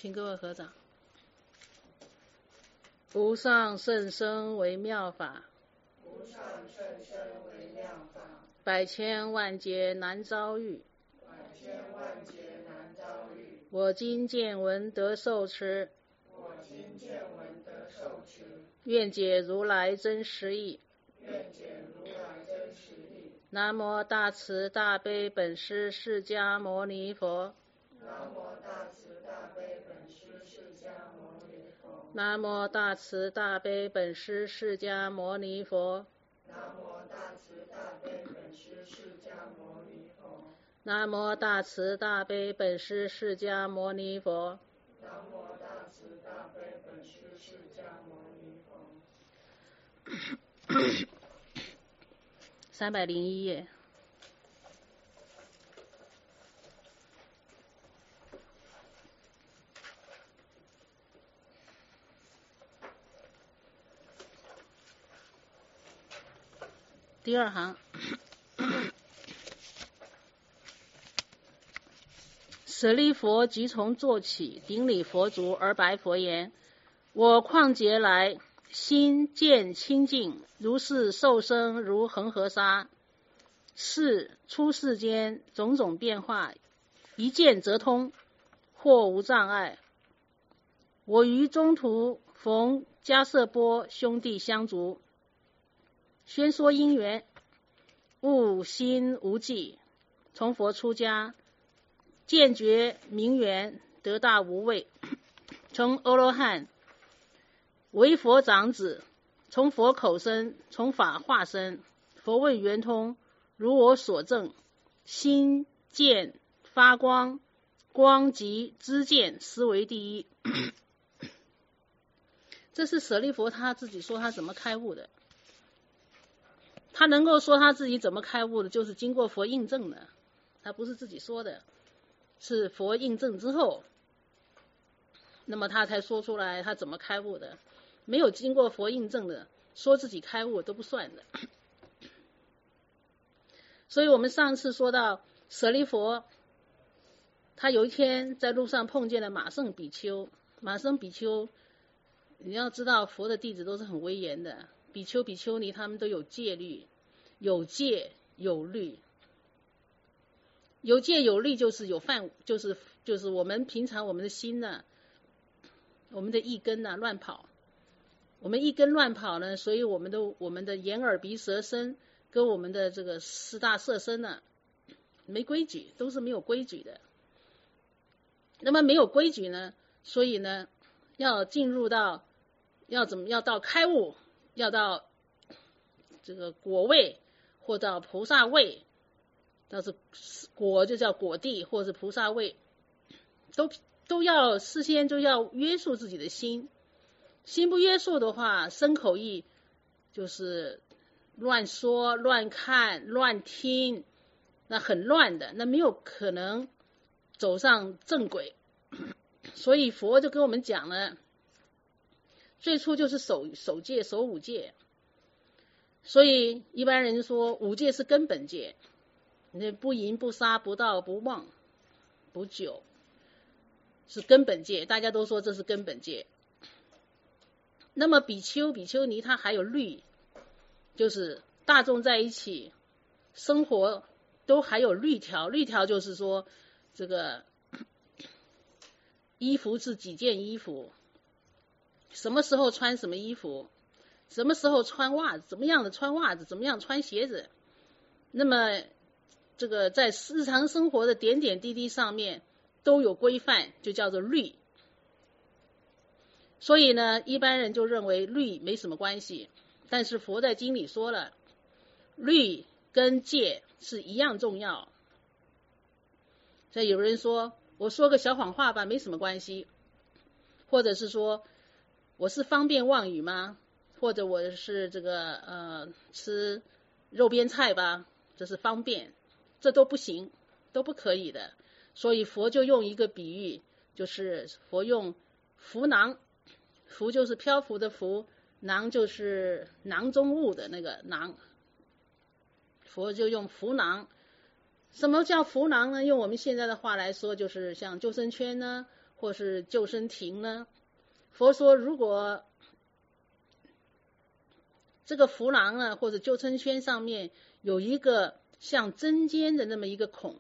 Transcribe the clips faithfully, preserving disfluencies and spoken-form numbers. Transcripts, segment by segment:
请各位合掌。无上甚深微妙法， 无上甚深微妙法， 百千万劫难遭遇， 百千万劫难遭遇。 我今见闻得受持， 我今见闻得受持， 愿解如来真实义。 愿解如来真实义。 南无大慈大悲本师释迦牟尼佛。 南无大慈大悲本师释迦牟尼佛。 南无大慈大悲本师释迦牟尼佛。 南无大慈大悲本师释迦牟尼佛。 南无大慈大悲本师释迦牟尼佛。 南无大慈大悲本师释迦牟尼佛。 三百零一页。第二行，舍利佛即从坐起，顶礼佛足而白佛言：我旷劫来心见清净，如是受生如恒河沙。是出世间种种变化，一见则通，或无障碍。我于中途逢迦叶波兄弟相逐，宣说因缘，悟心无际，从佛出家，见觉明圆，得大无畏，从阿罗汉为佛长子，从佛口生，从法化身。佛问圆通，如我所证，心见发光，光即知见，斯为第一。这是舍利佛他自己说他怎么开悟的。他能够说他自己怎么开悟的，就是经过佛印证的，他不是自己说的，是佛印证之后，那么他才说出来他怎么开悟的。没有经过佛印证的，说自己开悟都不算的。所以我们上次说到舍利佛，他有一天在路上碰见了马胜比丘。马胜比丘，你要知道佛的弟子都是很威严的，比丘比丘尼他们都有戒律，有戒有律。有戒有律就是有犯，就是就是我们平常我们的心呢、啊，我们的一根呢、啊、乱跑，我们一根乱跑呢，所以我们的我们的眼耳鼻舌身跟我们的这个四大色身呢、啊、没规矩，都是没有规矩的。那么没有规矩呢，所以呢要进入到要怎么要到开悟，要到这个果位或到菩萨位，到是果就叫果地或是菩萨位，都都要事先就要约束自己的心。心不约束的话，身口意就是乱说乱看乱听，那很乱的，那没有可能走上正轨。所以佛就跟我们讲了，最初就是守守戒守五戒。所以一般人说五戒是根本戒，你不淫不杀不盗不妄不酒是根本戒，大家都说这是根本戒。那么比丘比丘尼他还有律，就是大众在一起生活都还有律条。律条就是说这个衣服是几件衣服，什么时候穿什么衣服，什么时候穿袜子，怎么样的穿袜子，怎么样穿鞋子。那么这个在日常生活的点点滴滴上面都有规范，就叫做律。所以呢，一般人就认为律没什么关系，但是佛在经里说了，律跟戒是一样重要。所以有人说，我说个小谎话吧，没什么关系，或者是说我是方便妄语吗？或者我是这个呃吃肉边菜吧，这是方便，这都不行，都不可以的。所以佛就用一个比喻，就是佛用浮囊，浮就是漂浮的浮，囊就是囊中物的那个囊，佛就用浮囊。什么叫浮囊呢？用我们现在的话来说，就是像救生圈呢，或或是救生亭呢？佛说，如果这个扶廊啊，或者救生圈上面有一个像针尖的那么一个孔，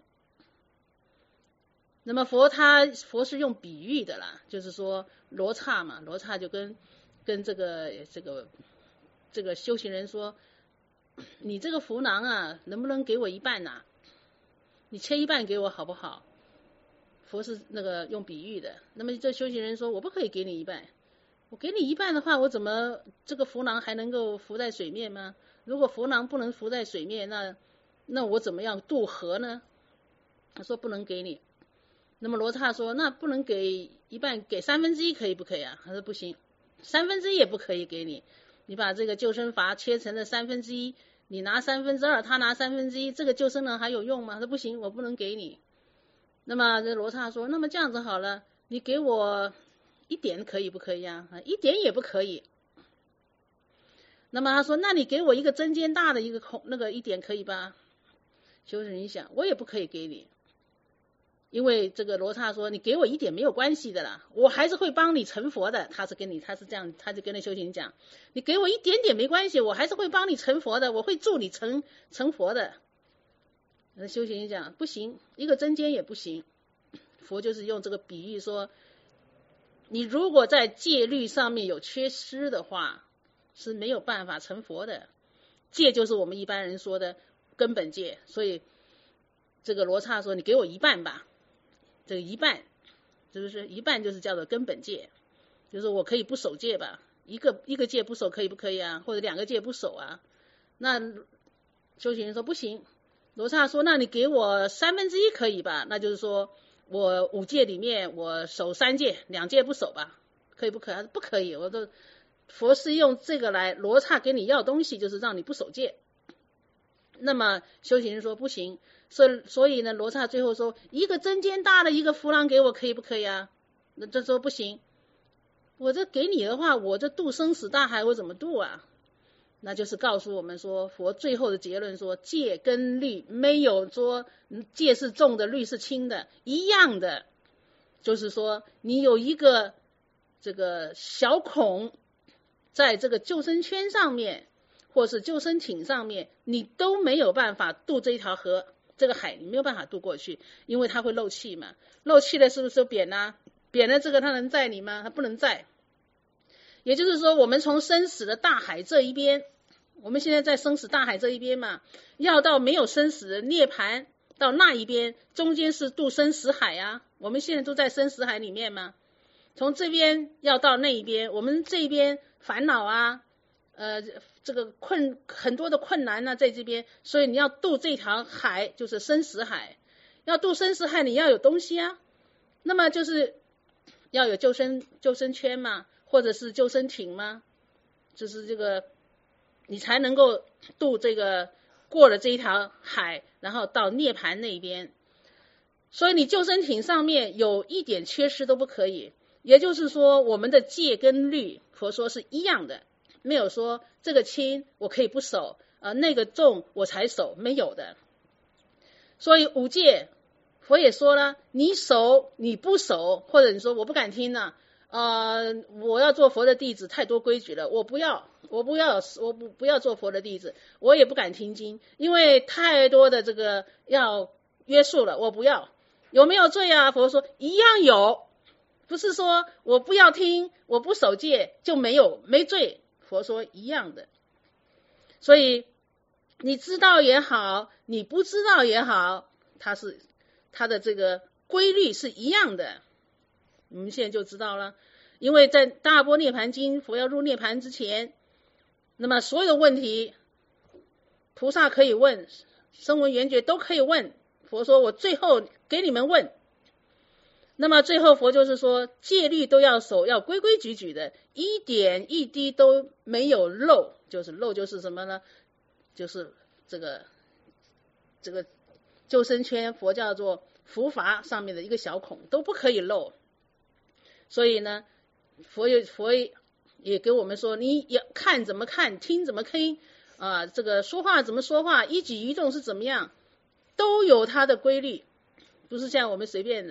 那么佛他佛是用比喻的啦，就是说罗刹嘛，罗刹就跟跟这个这个这个修行人说，你这个扶廊啊，能不能给我一半啊？你切一半给我好不好？佛是那个用比喻的。那么这修行人说，我不可以给你一半，我给你一半的话，我怎么这个扶廊还能够浮在水面吗？如果扶廊不能浮在水面，那那我怎么样渡河呢？他说不能给你。那么罗刹说，那不能给一半，给三分之一可以不可以啊？他说不行，三分之一也不可以给你。你把这个救生筏切成了三分之一，你拿三分之二，他拿三分之一，这个救生人还有用吗？他说不行，我不能给你。那么这罗刹说，那么这样子好了，你给我一点可以不可以啊？一点也不可以。那么他说，那你给我一个针尖大的一个孔，那个一点可以吧？修行人想，我也不可以给你，因为这个罗刹说，你给我一点没有关系的啦，我还是会帮你成佛的。他是跟你，他是这样，他就跟那修行人讲，你给我一点点没关系，我还是会帮你成佛的，我会助你成成佛的。那修行人讲不行，一个针尖也不行。佛就是用这个比喻说，你如果在戒律上面有缺失的话，是没有办法成佛的。戒就是我们一般人说的根本戒，所以这个罗刹说，你给我一半吧，这个一半是不是一半就是叫做根本戒，就是我可以不守戒吧，一个一个戒不守可以不可以啊？或者两个戒不守啊？那修行人说不行。罗刹说，那你给我三分之一可以吧？那就是说我五戒里面我守三戒，两戒不守吧，可以不可以？不可以。我都佛是用这个来，罗刹给你要东西，就是让你不守戒。那么修行人说不行，所以所以呢，罗刹最后说，一个针尖大的一个扶廊给我可以不可以啊？那这说不行，我这给你的话，我这渡生死大海我怎么渡啊？那就是告诉我们说，佛最后的结论说，戒跟律没有说戒是重的，律是轻的，一样的，就是说你有一个这个小孔在这个救生圈上面，或是救生艇上面，你都没有办法渡这一条河，这个海你没有办法渡过去，因为它会漏气嘛，漏气了是不是就扁啦？扁了这个它能载你吗？它不能载。也就是说，我们从生死的大海这一边，我们现在在生死大海这一边嘛，要到没有生死的涅槃，到那一边，中间是渡生死海啊。我们现在都在生死海里面嘛，从这边要到那一边，我们这边烦恼啊，呃，这个困很多的困难呢、啊，在这边，所以你要渡这条海，就是生死海。要渡生死海，你要有东西啊，那么就是要有救生救生圈嘛，或者是救生艇嘛，就是这个。你才能够渡这个过了这一条海，然后到涅槃那边。所以你救生艇上面有一点缺失都不可以。也就是说，我们的戒跟律，佛说是一样的，没有说这个轻我可以不守，呃，那个重我才守，没有的。所以五戒，佛也说了，你守你不守，或者你说我不敢听了、啊，呃，我要做佛的弟子，太多规矩了，我不要。我不要，我不不要做佛的弟子，我也不敢听经，因为太多的这个要约束了，我不要。有没有罪啊？佛说一样有，不是说我不要听，我不守戒就没有没罪。佛说一样的，所以你知道也好，你不知道也好，它是它的这个规律是一样的。我们现在就知道了，因为在大般涅盘经，佛要入涅盘之前。那么所有的问题，菩萨可以问，声闻缘觉都可以问。佛说我最后给你们问。那么最后佛就是说，戒律都要守，要规规矩矩的，一点一滴都没有漏。就是漏就是什么呢？就是这个这个救生圈，佛叫做扶筏上面的一个小孔都不可以漏。所以呢，佛有佛也给我们说，你要看怎么看，听怎么听啊，这个说话怎么说话，一举一动是怎么样，都有它的规律，不是像我们随便的，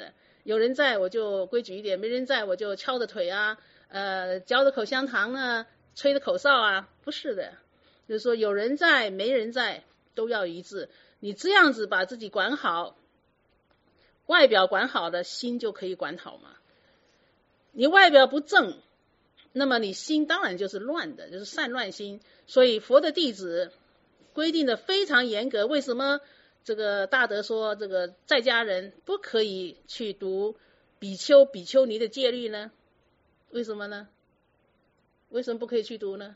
有人在我就规矩一点，没人在我就敲着腿啊，呃，嚼着口香糖啊，吹着口哨啊，不是的，就是说有人在没人在都要一致。你这样子把自己管好，外表管好了，心就可以管好嘛。你外表不正，那么你心当然就是乱的，就是散乱心。所以佛的弟子规定的非常严格。为什么这个大德说这个在家人不可以去读比丘比丘尼的戒律呢？为什么呢？为什么不可以去读呢？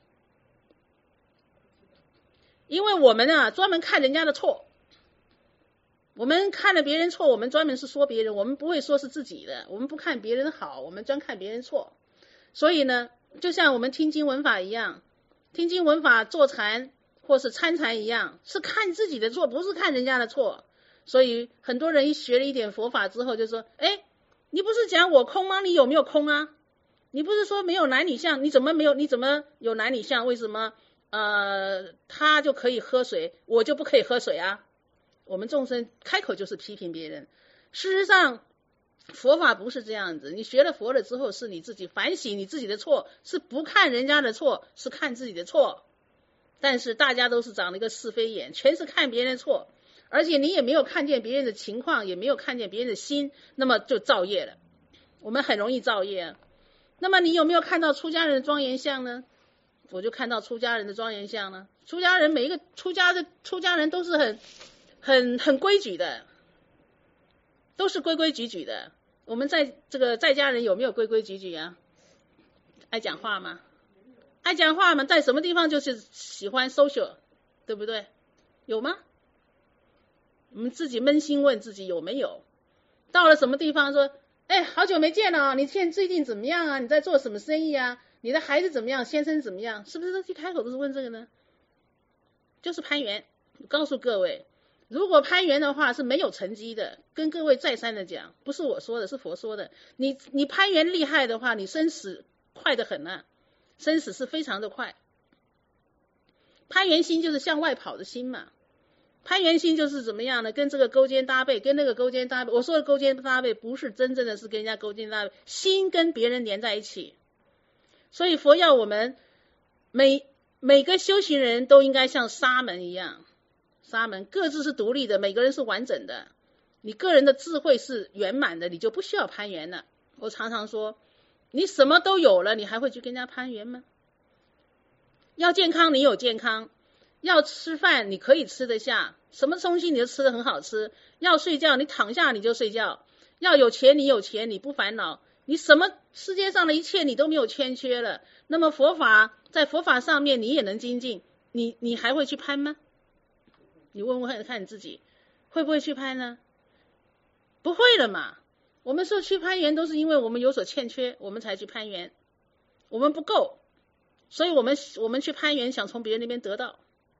因为我们啊专门看人家的错，我们看了别人错，我们专门是说别人，我们不会说是自己的，我们不看别人好，我们专看别人错。所以呢，就像我们听经闻法一样，听经闻法坐禅或是参禅一样，是看自己的错，不是看人家的错。所以很多人一学了一点佛法之后就说，哎，你不是讲我空吗？你有没有空啊？你不是说没有男女相，你怎么没有？你怎么有男女相？为什么呃他就可以喝水，我就不可以喝水啊？我们众生开口就是批评别人。事实上佛法不是这样子，你学了佛了之后是你自己反省你自己的错，是不看人家的错，是看自己的错。但是大家都是长了一个是非眼，全是看别人的错，而且你也没有看见别人的情况，也没有看见别人的心，那么就造业了。我们很容易造业啊。那么你有没有看到出家人的庄严相呢？我就看到出家人的庄严相呢。出家人每一个出家的出家人都是很很很规矩的，都是规规矩矩的。我们在这个在家人有没有规规矩矩啊？爱讲话吗？爱讲话嘛，在什么地方就是喜欢 social， 对不对？有吗？我们自己扪心问自己有没有？到了什么地方说，哎，好久没见了啊，你现在最近怎么样啊？你在做什么生意啊？你的孩子怎么样？先生怎么样？是不是一开口都是问这个呢？就是攀缘。我告诉各位，如果攀缘的话是没有成绩的，跟各位再三的讲，不是我说的，是佛说的。你你攀缘厉害的话，你生死快得很啊，生死是非常的快。攀缘心就是向外跑的心嘛。攀缘心就是怎么样呢？跟这个勾肩搭背，跟那个勾肩搭背。我说的勾肩搭背不是真正的是跟人家勾肩搭背，心跟别人连在一起。所以佛要我们每每个修行人都应该像沙门一样，沙门各自是独立的，每个人是完整的。你个人的智慧是圆满的，你就不需要攀缘了。我常常说，你什么都有了，你还会去跟人家攀缘吗？要健康，你有健康。要吃饭你可以吃得下，什么东西你都吃得很好吃。要睡觉你躺下你就睡觉。要有钱你有钱，你不烦恼，你什么世界上的一切你都没有欠缺了。那么佛法在佛法上面你也能精进，你你还会去攀吗？你问问看你自己会不会去攀呢？不会了嘛。我们说去攀缘都是因为我们有所欠缺，我们才去攀缘，我们不够，所以我们我们去攀缘，想从别人那边得到。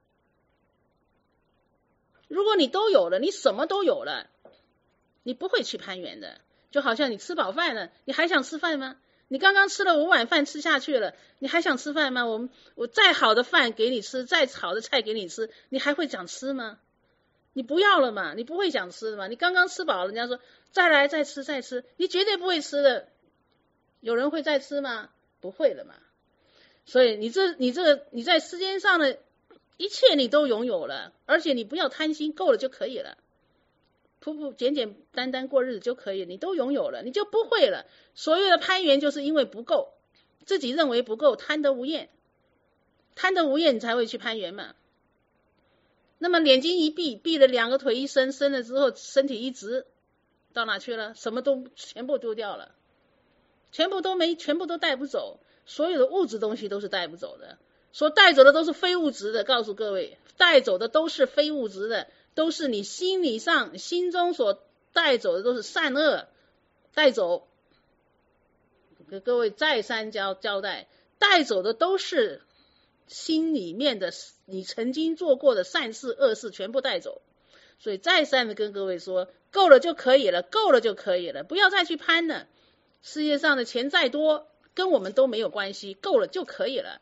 如果你都有了，你什么都有了，你不会去攀缘的。就好像你吃饱饭了，你还想吃饭吗？你刚刚吃了五碗饭吃下去了，你还想吃饭吗？我我再好的饭给你吃，再好的菜给你吃，你还会想吃吗？你不要了嘛，你不会想吃的嘛。你刚刚吃饱了，人家说再来再吃再吃，你绝对不会吃的。有人会再吃吗？不会了嘛。所以你这你这你在世间上的一切你都拥有了，而且你不要贪心，够了就可以了，朴朴简简单单过日子就可以，你都拥有了，你就不会了。所有的攀缘就是因为不够，自己认为不够，贪得无厌，贪得无厌你才会去攀缘嘛。那么眼睛一闭，闭了两个腿一伸，伸了之后身体一直到哪去了？什么都全部丢掉了，全部都没，全部都带不走，所有的物质东西都是带不走的。所带走的都是非物质的，告诉各位，带走的都是非物质的，都是你心理上心中所带走的都是善恶带走。给各位再三交交代，带走的都是心里面的你曾经做过的善事恶事全部带走。所以再三的跟各位说，够了就可以了，够了就可以了，不要再去攀了。世界上的钱再多跟我们都没有关系，够了就可以了。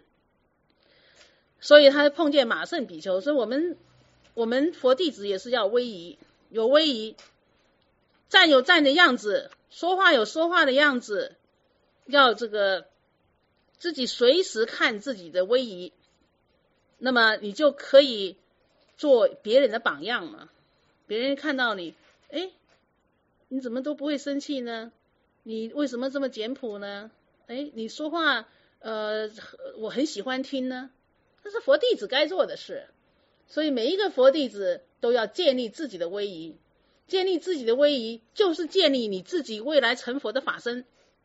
所以他碰见马胜比丘，所以我们我们佛弟子也是要威仪，有威仪。 站有站的样子，说话有说话的样子，要这个自己随时看自己的威仪，那么你就可以做别人的榜样嘛。别人看到你，哎，你怎么都不会生气呢？你为什么这么简朴呢？哎，你说话呃，我很喜欢听呢。这是佛弟子该做的事。所以每一个佛弟子都要建立自己的威仪，建立自己的威仪就是建立你自己未来成佛的法身。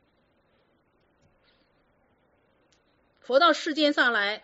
佛到世间上来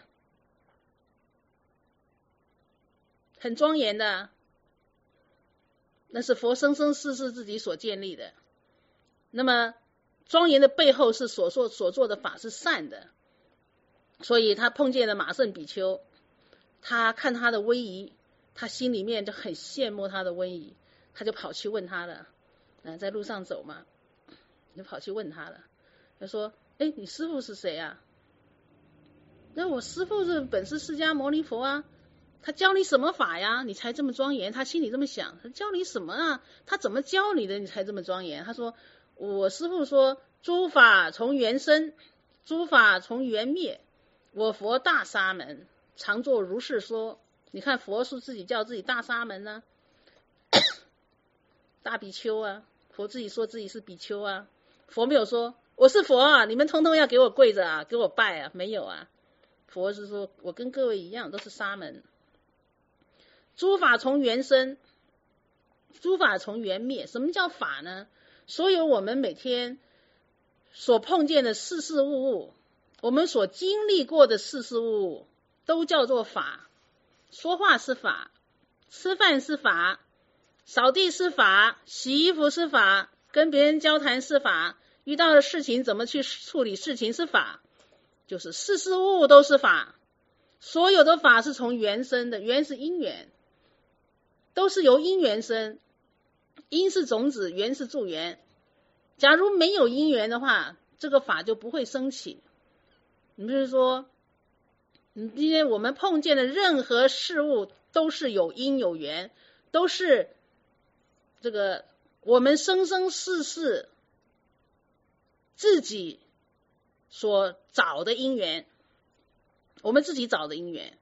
很庄严的，那是佛生生世世自己所建立的。那么庄严的背后是所做所做的法是善的，所以他碰见了马胜比丘，他看他的威仪，他心里面就很羡慕他的威仪，他就跑去问他了，嗯，在路上走嘛，就跑去问他了，他说：“哎，你师父是谁啊？”那我师父是本师释迦牟尼佛啊，他教你什么法呀？你才这么庄严？他心里这么想，他教你什么啊？他怎么教你的？你才这么庄严？他说：“我师父说，诸法从缘生，诸法从缘灭，我佛大沙门。”常作如是说。你看佛是自己叫自己大沙门呢、啊，大比丘啊，佛自己说自己是比丘啊，佛没有说我是佛啊，你们通通要给我跪着啊，给我拜啊，没有啊，佛是说我跟各位一样都是沙门。诸法从缘生，诸法从缘灭。什么叫法呢？所有我们每天所碰见的事事物物，我们所经历过的事事物物都叫做法。说话是法，吃饭是法，扫地是法，洗衣服是法，跟别人交谈是法，遇到的事情怎么去处理事情是法，就是事事物物都是法。所有的法是从缘生的，缘是因缘，都是由因缘生，因是种子，缘是助缘。假如没有因缘的话，这个法就不会升起。你比如说今天我们碰见的任何事物都是有因有缘，都是这个我们生生世世自己所找的因缘，我们自己找的因缘。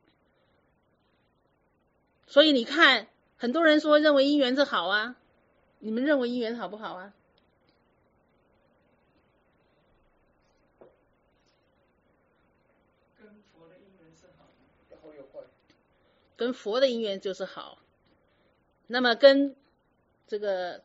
所以你看很多人说认为因缘是好啊，你们认为因缘好不好啊？跟佛的因缘就是好，那么跟这个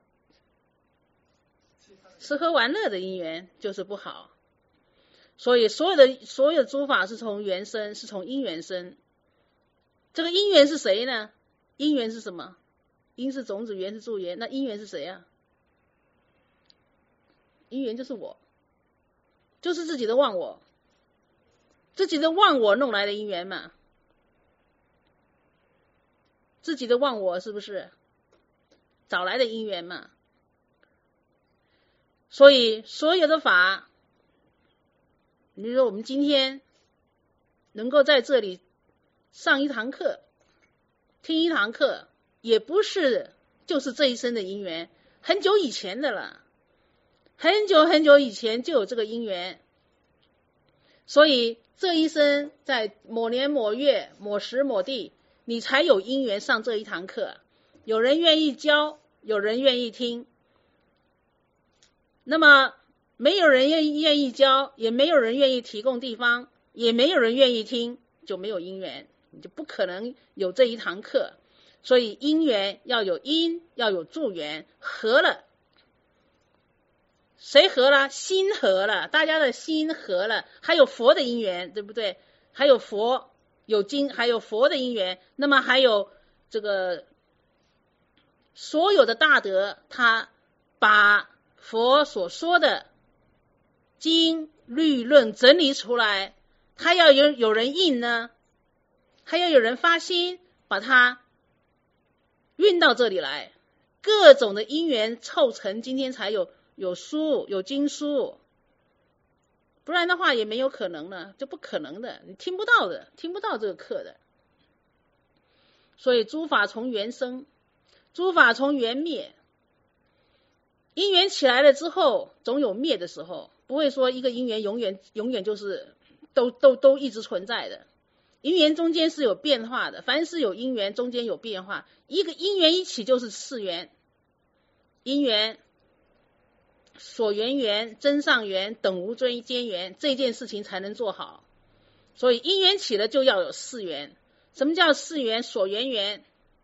吃喝玩乐的因缘就是不好。所以所有的所有的诸法是从缘生，是从因缘生。这个因缘是谁呢？因缘是什么？因是种子，缘是助缘。那因缘是谁啊？因缘就是我，就是自己的忘我，自己的忘我弄来的因缘嘛。自己的忘我是不是找来的因缘嘛？所以所有的法，比如说我们今天能够在这里上一堂课，听一堂课，也不是就是这一生的因缘，很久以前的了，很久很久以前就有这个因缘。所以这一生在某年某月某时某地，你才有因缘上这一堂课，有人愿意教，有人愿意听。那么没有人愿意愿意教，也没有人愿意提供地方，也没有人愿意听，就没有因缘，你就不可能有这一堂课。所以因缘要有因，要有助缘，合了。谁合了？心合了，大家的心合了，还有佛的因缘，对不对？还有佛有经，还有佛的因缘，那么还有这个所有的大德，他把佛所说的经律论整理出来，他要有有人印呢，还要有人发心把它运到这里来，各种的因缘凑成，今天才有有书有经书，不然的话也没有可能了，就不可能的，你听不到的，听不到这个课的。所以诸法从缘生，诸法从缘灭。 因缘起来了之后，总有灭的时候，不会说一个因缘永远永远就是都都都一直存在的。因缘中间是有变化的，凡是有因缘中间有变化，一个因缘一起就是四缘，因缘、所缘缘、真上缘、等无间缘，这件事情才能做好。所以因缘起了就要有四缘。什么叫四缘？所缘缘，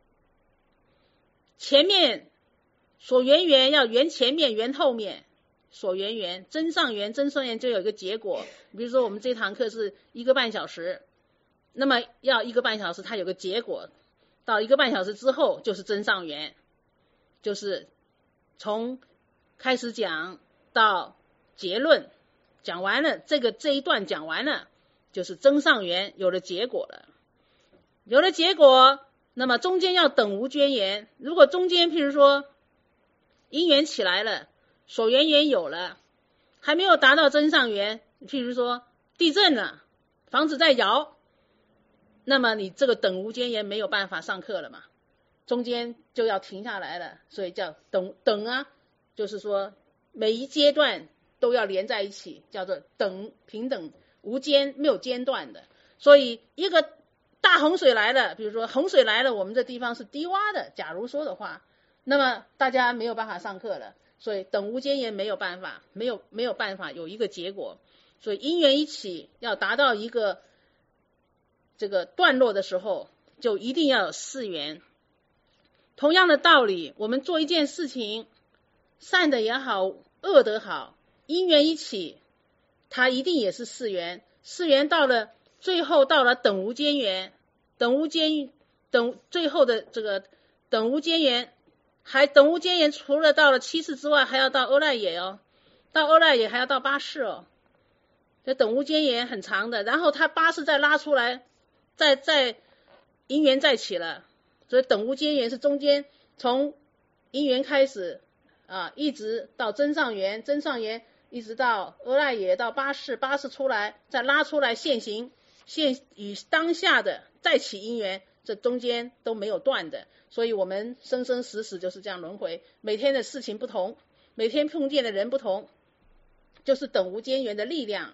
前面所缘缘要缘前面缘后面，所缘缘真上缘真上缘就有一个结果。比如说我们这堂课是一个半小时，那么要一个半小时它有个结果，到一个半小时之后就是真上缘，就是从开始讲到结论讲完了，这个这一段讲完了就是真上缘，有了结果了。有了结果，那么中间要等无间缘。如果中间譬如说因缘起来了，所缘缘有了，还没有达到真上缘，譬如说地震了，房子在摇，那么你这个等无间缘没有办法上课了嘛，中间就要停下来了，所以叫等等啊，就是说每一阶段都要连在一起，叫做等平等无间，没有间断的。所以一个大洪水来了，比如说洪水来了，我们这地方是低洼的，假如说的话，那么大家没有办法上课了，所以等无间缘没有办法，没有没有办法有一个结果。所以因缘一起要达到一个这个段落的时候，就一定要有四缘。同样的道理，我们做一件事情，善的也好，恶的好，因缘一起，它一定也是四缘。四缘到了最后到了等无间缘，等无间等最后的这个等无间缘，还等无间缘除了到了七世之外，还要到阿赖耶哦，到阿赖耶还要到八世哦。这等无间缘很长的，然后他八世再拉出来，再再因缘再起了，所以等无间缘是中间从因缘开始啊，一直到真上缘，真上缘一直到阿赖耶，到八世，八世出来再拉出来现行，现与当下的再起因缘，这中间都没有断的。所以我们生生死死就是这样轮回，每天的事情不同，每天碰见的人不同，就是等无间缘的力量。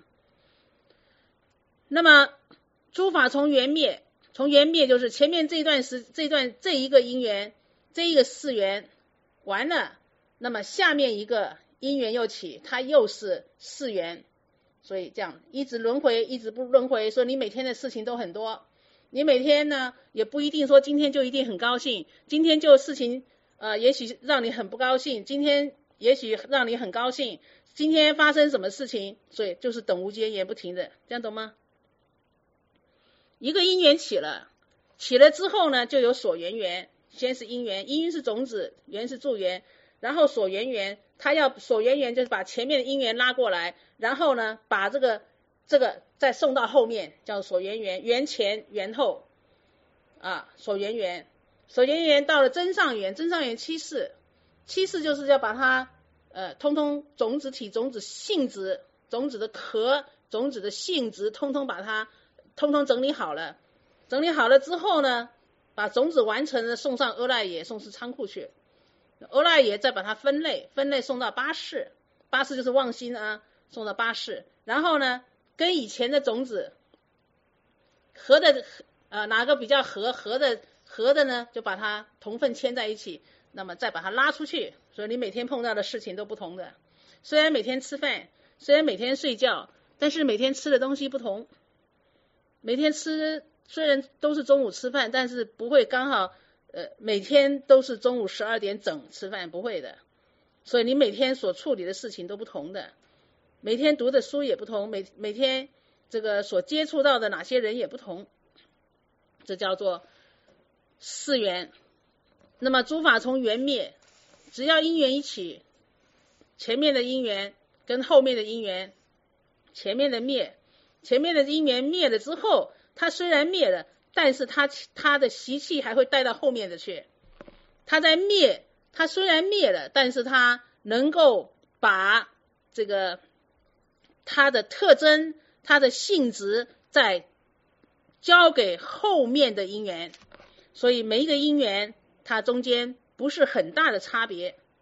那么诸法从缘灭，从缘灭就是前面这一段时这一段这一个因缘，这一个四缘完了，那么下面一个因缘又起，它又是四缘。所以这样一直轮回，一直不轮回，说你每天的事情都很多，你每天呢也不一定说今天就一定很高兴，今天就事情呃也许让你很不高兴，今天也许让你很高兴，今天发生什么事情，所以就是等无间缘不停的，这样懂吗？一个因缘起了，起了之后呢就有所缘缘，先是因缘，因是种子，缘是助缘，然后所缘缘，他要所缘缘就是把前面的因缘拉过来，然后呢把这个这个再送到后面，叫所缘缘，缘前缘后啊，所缘缘，所缘缘到了真上缘，真上缘七世，七世就是要把它呃通通种子体、种子性质、种子的壳、种子的性质通通把它通通整理好了，整理好了之后呢，把种子完成了送上阿赖耶，送至仓库去，阿赖耶再把它分类，分类送到八世，八世就是妄心啊，送到八世，然后呢跟以前的种子合的呃哪个比较合合的合的呢，就把它同分牵在一起，那么再把它拉出去。所以你每天碰到的事情都不同的，虽然每天吃饭，虽然每天睡觉，但是每天吃的东西不同，每天吃虽然都是中午吃饭，但是不会刚好呃每天都是中午十二点整吃饭，不会的。所以你每天所处理的事情都不同的，每天读的书也不同，每每天这个所接触到的哪些人也不同，这叫做四缘。那么诸法从缘灭，只要因缘一起，前面的因缘跟后面的因缘，前面的灭，前面的因缘灭了之后，它虽然灭了，但是它它的习气还会带到后面的去。它在灭，它虽然灭了，但是它能够把这个它的特征、它的性质再交给后面的因缘。所以每一个因缘它中间不是很大的差别，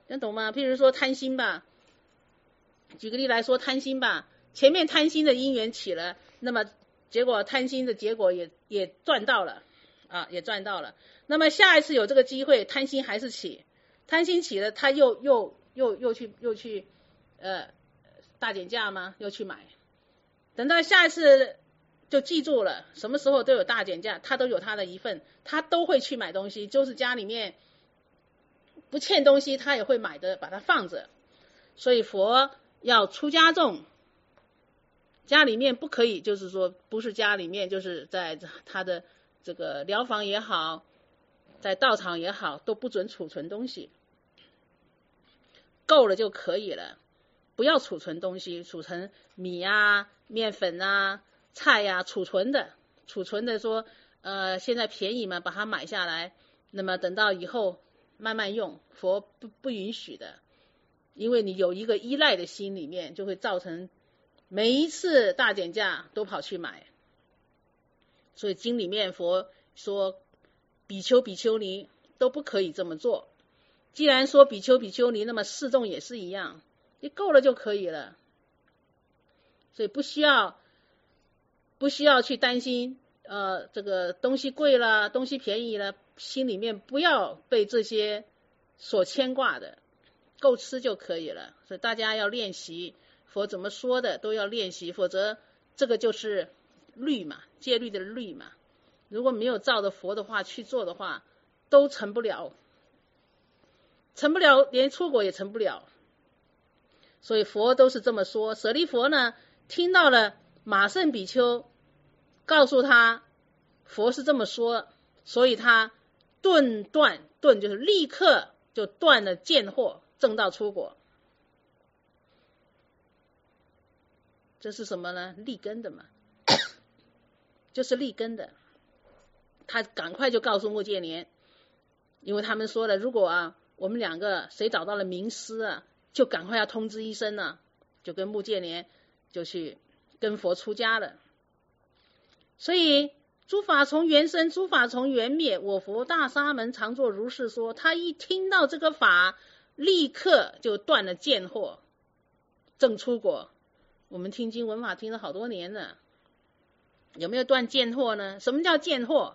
能懂吗？譬如说贪心吧，举个例来说，贪心吧，前面贪心的因缘起了，那么结果贪心的结果也也赚到了啊，也赚到了。那么下一次有这个机会，贪心还是起，贪心起了，他又又又又去又去呃大减价吗？又去买，等到下一次就记住了，什么时候都有大减价，他都有他的一份，他都会去买东西，就是家里面不欠东西，他也会买的，把它放着。所以佛要出家众，家里面不可以，就是说不是家里面，就是在他的这个疗房也好，在道场也好，都不准储存东西，够了就可以了，不要储存东西，储存米啊、面粉啊、菜呀、啊，储存的，储存的说，呃，现在便宜嘛，把它买下来，那么等到以后慢慢用，佛不不允许的，因为你有一个依赖的心里面，就会造成每一次大减价都跑去买。所以经里面佛说，比丘比丘尼都不可以这么做。既然说比丘比丘尼，那么示众也是一样，你够了就可以了。所以不需要不需要去担心呃这个东西贵了，东西便宜了，心里面不要被这些所牵挂的，够吃就可以了。所以大家要练习，佛怎么说的都要练习，否则这个就是律嘛，戒律的律嘛。如果没有照着佛的话去做的话，都成不了，成不了，连出国也成不了。所以佛都是这么说。舍利佛呢，听到了马胜比丘告诉他佛是这么说，所以他顿断，顿就是立刻就断了见惑，证道出果。这是什么呢？立根的嘛，就是立根的。他赶快就告诉目犍连，因为他们说了，如果啊我们两个谁找到了名师啊，就赶快要通知一声呢、啊，就跟目犍连就去跟佛出家了。所以诸法从缘生，诸法从缘灭，我佛大沙门常作如是说。他一听到这个法，立刻就断了见惑，证出果。我们听经闻法听了好多年了，有没有断见惑呢？什么叫见惑？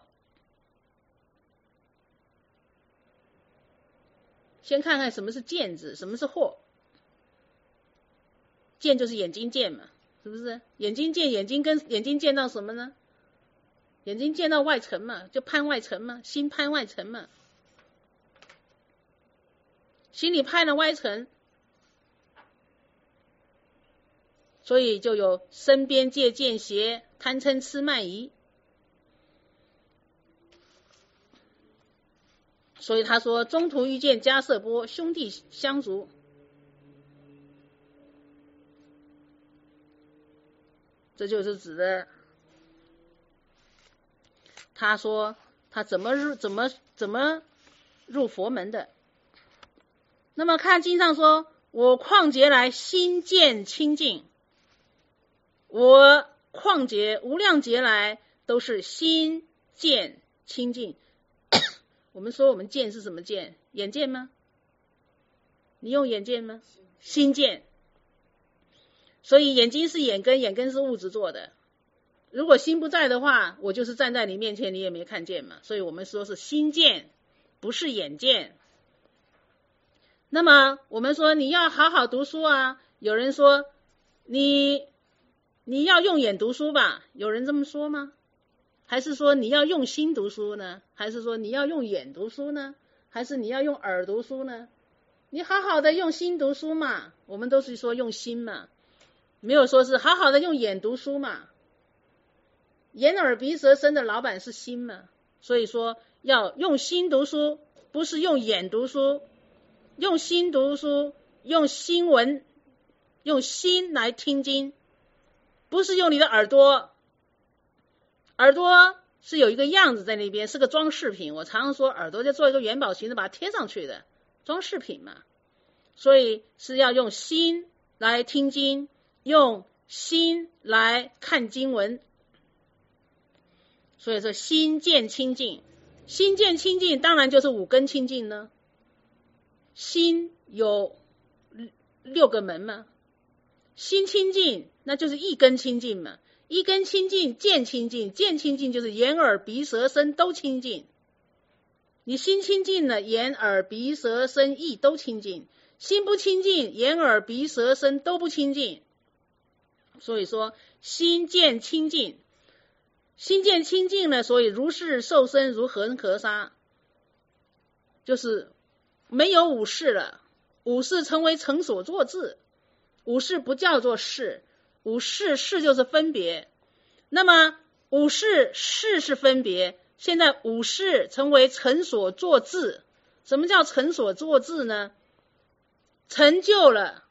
先看看什么是见字，什么是惑。见就是眼睛见嘛，是不是？眼睛见，眼睛跟眼睛见到什么呢？眼睛见到外尘嘛，就攀外尘嘛，心攀外尘嘛，心里攀了外尘，所以就有身边界见邪、贪嗔痴慢疑。所以他说，中途遇见迦叶波，兄弟相逐。这就是指的，他说他怎么入怎么怎么入佛门的。那么看经上说，我旷劫来心见清净，我旷劫无量劫来都是心见清净。我们说我们见是什么见？眼见吗？你用眼见吗？心见。所以眼睛是眼根，眼根是物质做的。如果心不在的话，我就是站在你面前，你也没看见嘛。所以我们说是心见，不是眼见。那么我们说你要好好读书啊，有人说你你要用眼读书吧，有人这么说吗？还是说你要用心读书呢？还是说你要用眼读书呢？还是你要用耳读书呢？你好好的用心读书嘛，我们都是说用心嘛，没有说是好好的用眼读书嘛。眼耳鼻舌身的老板是心嘛，所以说要用心读书，不是用眼读书。用心读书，用心闻，用心来听经，不是用你的耳朵。耳朵是有一个样子在那边，是个装饰品。我常常说耳朵就做一个元宝形的，把它贴上去的装饰品嘛。所以是要用心来听经，用心来看经文。所以说心见清净，心见清净当然就是五根清净呢。 心有六个门嘛，心清净，那就是一根清净嘛，一根清净，见清净，见清净就是眼耳鼻舌身都清净。你心清净了，眼耳鼻舌身意都清净；心不清净，眼耳鼻舌身都不清净。所以说，心见清净，心见清净了，所以如是受身如恒河沙，就是没有五事了。五事成为成所作智，五事不叫做事，五事事就是分别。那么五事事是分别。现在五事成为成所作智，什么叫成所作智呢？成就了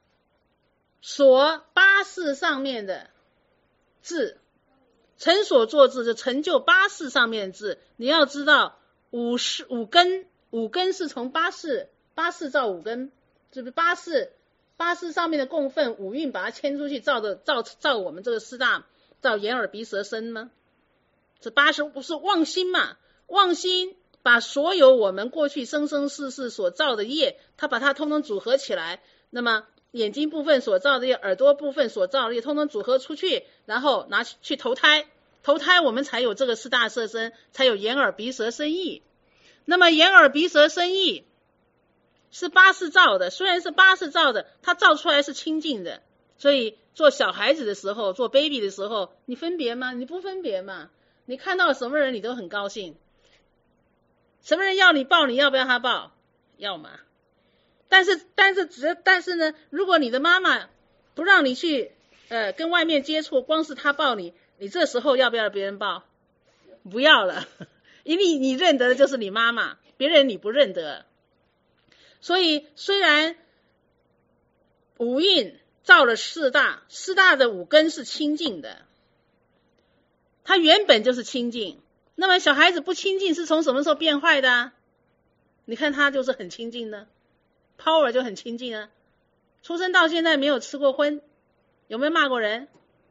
所八事上面的智，成所作智就成就八事上面的智。你要知道五事五根，五根是从八事，八事造五根，是不是八事？八事上面的供分五蕴把它牵出去，造的造造我们这个四大，造眼耳鼻舌身吗？这八十不是妄心嘛？妄心把所有我们过去生生世世所造的业，它把它通通组合起来。那么眼睛部分所造的业，耳朵部分所造的业，通通组合出去，然后拿去投胎。投胎我们才有这个四大色身，才有眼耳鼻舌身意。那么眼耳鼻舌身意是八识造的，虽然是八识造的，它造出来是清净的。所以做小孩子的时候，做 baby 的时候，你分别吗？你不分别嘛？你看到什么人你都很高兴，什么人要你抱，你要不要他抱？要嘛。但是但是只但是呢，如果你的妈妈不让你去呃跟外面接触，光是他抱你，你这时候要不要别人抱？不要了，因为你认得的就是你妈妈，别人你不认得。所以虽然五蕴造了四大，四大的五根是清净的，它原本就是清净。那么小孩子不清净是从什么时候变坏的啊？你看他就是很清净的， power 就很清净啊。出生到现在没有吃过荤，有没有骂过人？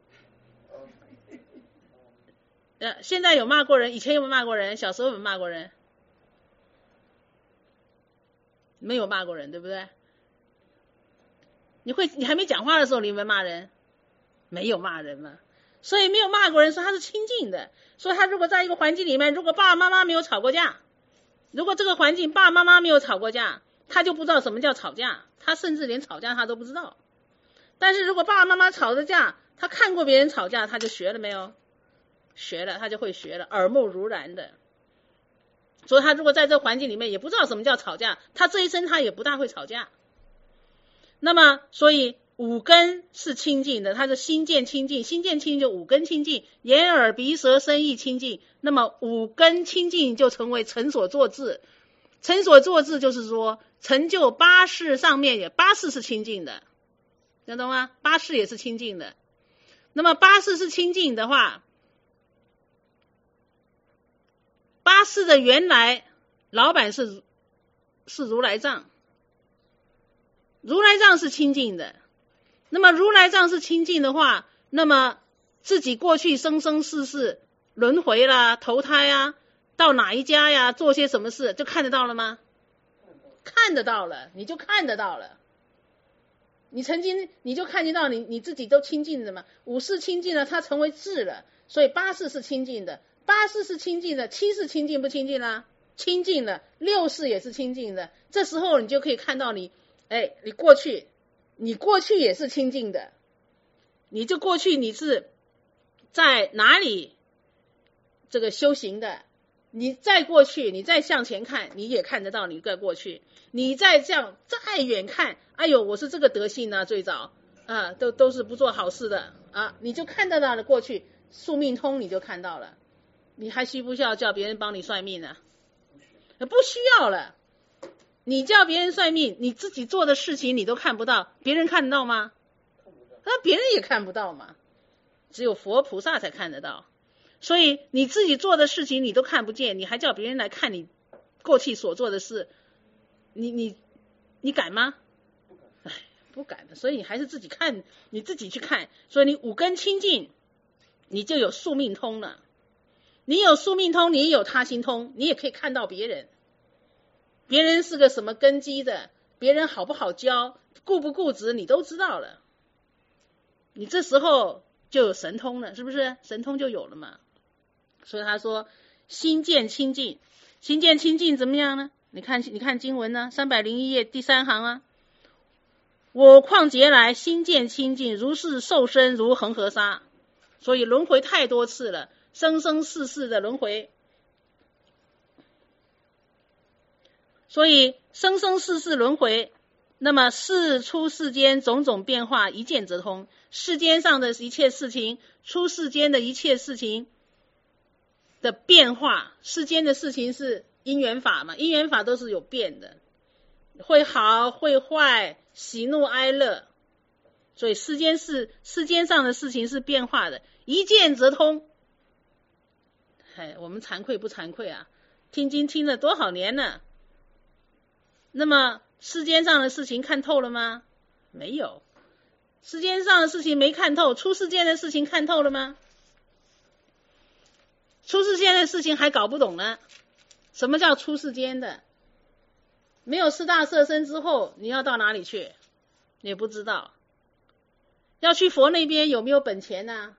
呃，现在有骂过人，以前有没有骂过人？小时候有没有骂过人？没有骂过人，对不对？你会，你还没讲话的时候，你有没有骂人？没有骂人嘛。所以没有骂过人，说他是清净的。所以他如果在一个环境里面，如果爸爸妈妈没有吵过架，如果这个环境爸爸妈妈没有吵过架，他就不知道什么叫吵架，他甚至连吵架他都不知道。但是如果爸爸妈妈吵着架，他看过别人吵架，他就学了没有？学了，他就会学了，耳目如然的。所以他如果在这个环境里面也不知道什么叫吵架，他这一生他也不大会吵架。那么所以五根是清净的，它是心见清净，心见清净就五根清净，眼耳鼻舌身意清净。那么五根清净就成为成所作智，成所作智就是说成就八识上面也八识是清净的，听懂吗？八识也是清净的。那么八识是清净的话，八识的原来老板是是如来藏，如来藏是清净的。那么如来藏是清净的话，那么自己过去生生世世轮回啦、投胎啊，到哪一家呀，做些什么事，就看得到了吗？看得到了，你就看得到了。你曾经你就看见到你你自己都清净的嘛，五识清净了，它成为智了，所以八识是清净的，八识是清净的，七识清净不清净啦？清净了，六识也是清净的。这时候你就可以看到你，哎，你过去，你过去也是清净的，你就过去你是在哪里这个修行的？你再过去，你再向前看，你也看得到你在过去。你再这样再远看，哎呦，我是这个德性啊，最早啊，都都是不做好事的啊，你就看得到了过去，宿命通你就看到了。你还需不需要叫别人帮你算命呢？不需要了。你叫别人算命，你自己做的事情你都看不到，别人看得到吗？那别人也看不到嘛，只有佛菩萨才看得到。所以你自己做的事情你都看不见，你还叫别人来看你过去所做的事，你你你敢吗？哎，不敢的。所以你还是自己看，你自己去看。所以你五根清净，你就有宿命通了。你有宿命通，你也有他心通，你也可以看到别人。 别人是个什么根基的，别人好不好教，固不固执，你都知道了。你这时候就有神通了，是不是？神通就有了嘛。所以他说心见清净，心见清净怎么样呢？你看你看经文呢，三百零一页第三行啊，我况劫来心见清净，如是受身如恒河沙。所以轮回太多次了，生生世世的轮回，所以生生世世轮回，那么事出世间种种变化一见则通，世间上的一切事情，出世间的一切事情的变化，世间的事情是因缘法嘛，因缘法都是有变的，会好会坏，喜怒哀乐，所以世间是世间上的事情是变化的，一见则通。哎，我们惭愧不惭愧啊？听经听了多少年了，那么世间上的事情看透了吗？没有。世间上的事情没看透，出世间的事情看透了吗？出世间的事情还搞不懂呢。什么叫出世间的？没有四大色身之后，你要到哪里去？你也不知道。要去佛那边有没有本钱呢？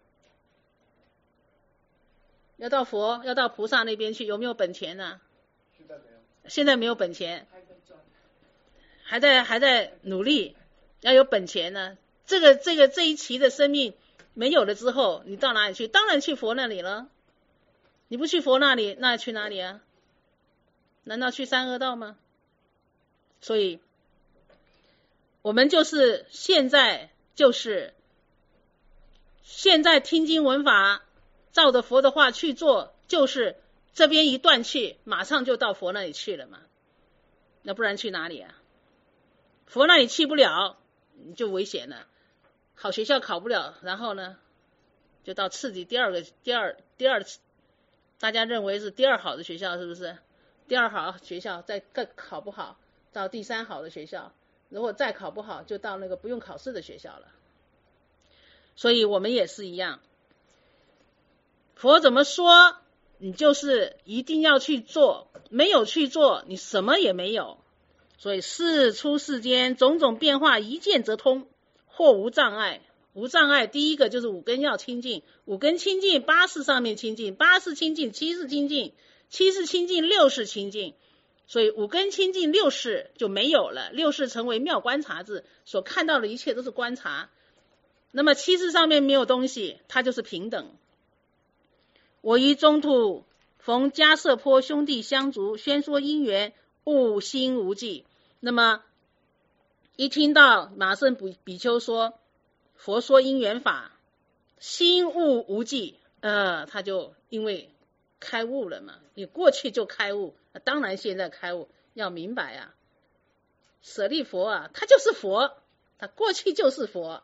要到佛，要到菩萨那边去，有没有本钱呢？ 现在没有， 现在没有本钱，还在还在努力，要有本钱呢。这个这个这一期的生命没有了之后，你到哪里去？当然去佛那里了。你不去佛那里，那去哪里啊？难道去三恶道吗？所以我们就是现在就是现在听经闻法，照着佛的话去做，就是这边一断去，马上就到佛那里去了嘛。那不然去哪里啊？佛那里去不了，你就危险了。好学校考不了，然后呢，就到次级第二个第二第二大家认为是第二好的学校，是不是？第二好学校再更考不好，到第三好的学校，如果再考不好，就到那个不用考试的学校了。所以我们也是一样，佛怎么说，你就是一定要去做，没有去做，你什么也没有。所以事出世间种种变化一见则通，或无障碍。无障碍，第一个就是五根要清净，五根清净，八识上面清净，八识清净，七识清净，七识清净，六识清净。所以五根清净，六识就没有了，六识成为妙观察智，所看到的一切都是观察。那么七识上面没有东西，它就是平等。我于中途逢迦摄波兄弟相逐，宣说因缘，悟心无际。那么一听到马胜比比丘说佛说因缘法，心悟无际，呃，他就因为开悟了嘛，你过去就开悟，当然现在开悟，要明白啊，舍利佛啊，他就是佛，他过去就是佛。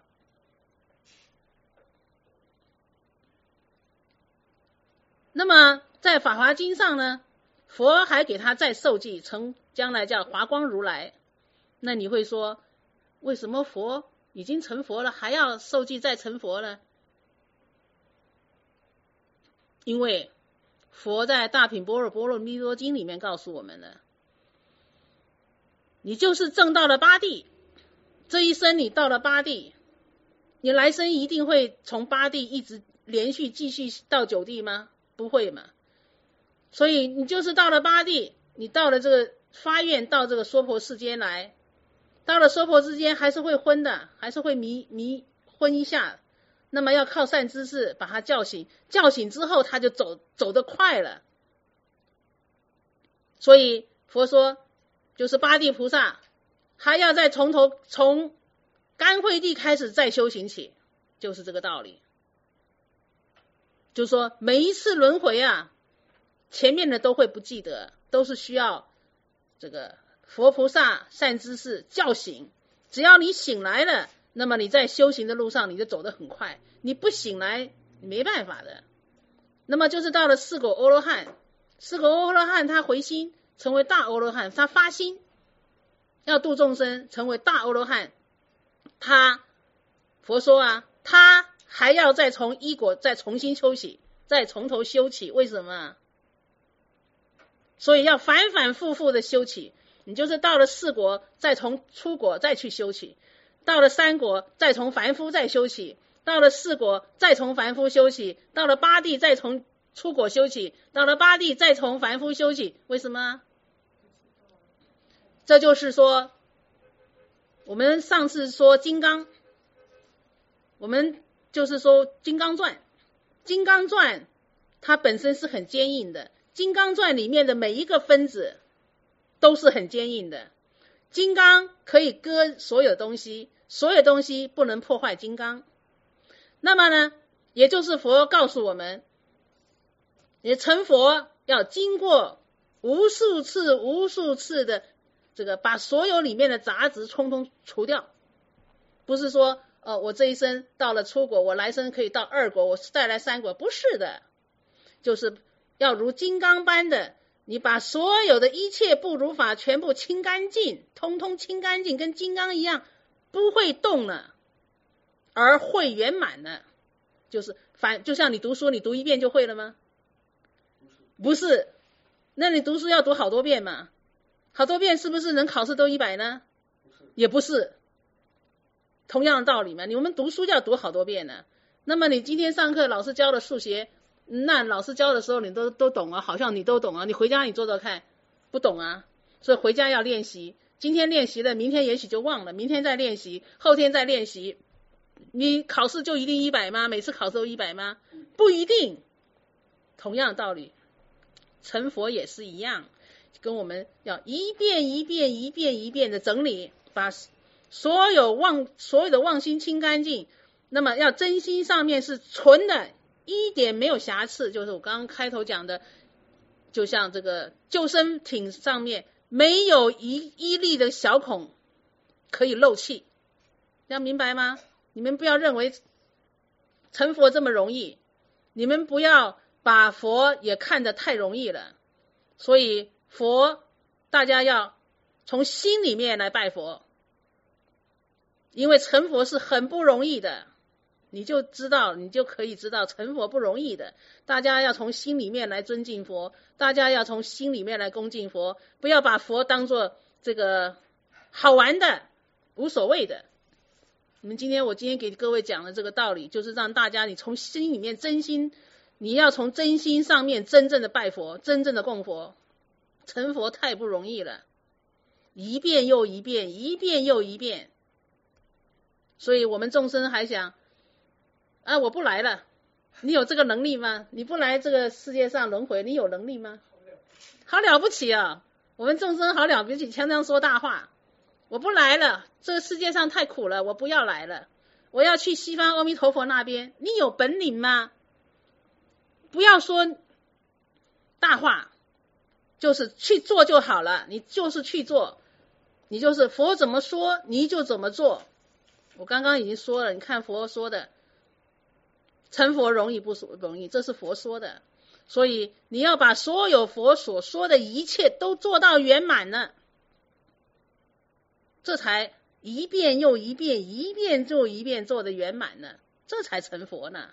那么在法华经上呢，佛还给他再受记，成将来叫华光如来。那你会说，为什么佛已经成佛了，还要受记再成佛呢？因为佛在大品般若波罗蜜多经里面告诉我们了，你就是证到了八地，这一生你到了八地，你来生一定会从八地一直连续继续到九地吗？不会嘛。所以你就是到了八地，你到了这个发愿到这个娑婆世间来，到了娑婆之间还是会昏的，还是会迷迷昏一下，那么要靠善知识把他叫醒，叫醒之后他就走走得快了。所以佛说就是八地菩萨还要再从头从甘惠地开始再修行起，就是这个道理。就是说每一次轮回啊，前面的都会不记得，都是需要这个佛菩萨善知识叫醒。只要你醒来了，那么你在修行的路上你就走得很快，你不醒来你没办法的。那么就是到了四果阿罗汉，四果阿罗汉他回心成为大阿罗汉，他发心要度众生成为大阿罗汉，他佛说啊，他还要再从一果再重新修起，再从头修起。为什么？所以要反反复复的修起， 你就是到了四果，再从初果再去修起，到了三果再从凡夫再修起，到了四果再从凡夫修起，到了八地再从初果修起，到了八地再从凡夫修起。为什么？这就是说，我们上次说金刚，我们就是说金刚钻，金刚钻它本身是很坚硬的，金刚钻里面的每一个分子都是很坚硬的，金刚可以割所有东西，所有东西不能破坏金刚。那么呢，也就是佛告诉我们，你成佛要经过无数次无数次的这个把所有里面的杂质通通除掉，不是说呃我这一生到了初果，我来生可以到二果，我再来三果，不是的，就是要如金刚般的，你把所有的一切不如法全部清干净，通通清干净，跟金刚一样，不会动了，而会圆满了。就是反，就像你读书，你读一遍就会了吗？不是，那你读书要读好多遍嘛，好多遍是不是能考试都一百呢？也不是，同样的道理嘛，你们读书就要读好多遍呢。那么你今天上课老师教的数学，那老师教的时候你都都懂啊，好像你都懂啊，你回家你做做看，不懂啊，所以回家要练习，今天练习了，明天也许就忘了，明天再练习，后天再练习。你考试就一定一百吗？每次考试都一百吗？不一定。同样的道理，成佛也是一样，跟我们要一遍一遍一遍一遍的整理，把所有妄所有的妄心清干净。那么要真心上面是纯的，一点没有瑕疵，就是我刚刚开头讲的，就像这个救生艇上面没有一一粒的小孔可以漏气，要明白吗？你们不要认为成佛这么容易，你们不要把佛也看得太容易了。所以佛大家要从心里面来拜佛，因为成佛是很不容易的，你就知道，你就可以知道成佛不容易的。大家要从心里面来尊敬佛，大家要从心里面来恭敬佛，不要把佛当作这个好玩的无所谓的。你们今天我今天给各位讲的这个道理，就是让大家你从心里面真心，你要从真心上面真正的拜佛，真正的供佛。成佛太不容易了，一遍又一遍，一遍又一遍。所以我们众生还想啊，我不来了，你有这个能力吗？你不来这个世界上轮回，你有能力吗？好了不起啊，我们众生好了不起，常常说大话，我不来了，这个世界上太苦了，我不要来了，我要去西方阿弥陀佛那边。你有本领吗？不要说大话，就是去做就好了，你就是去做，你就是佛怎么说你就怎么做。我刚刚已经说了，你看佛说的成佛容易不容易，这是佛说的，所以你要把所有佛所说的一切都做到圆满了，这才一遍又一遍，一遍又一遍做的圆满了，这才成佛呢。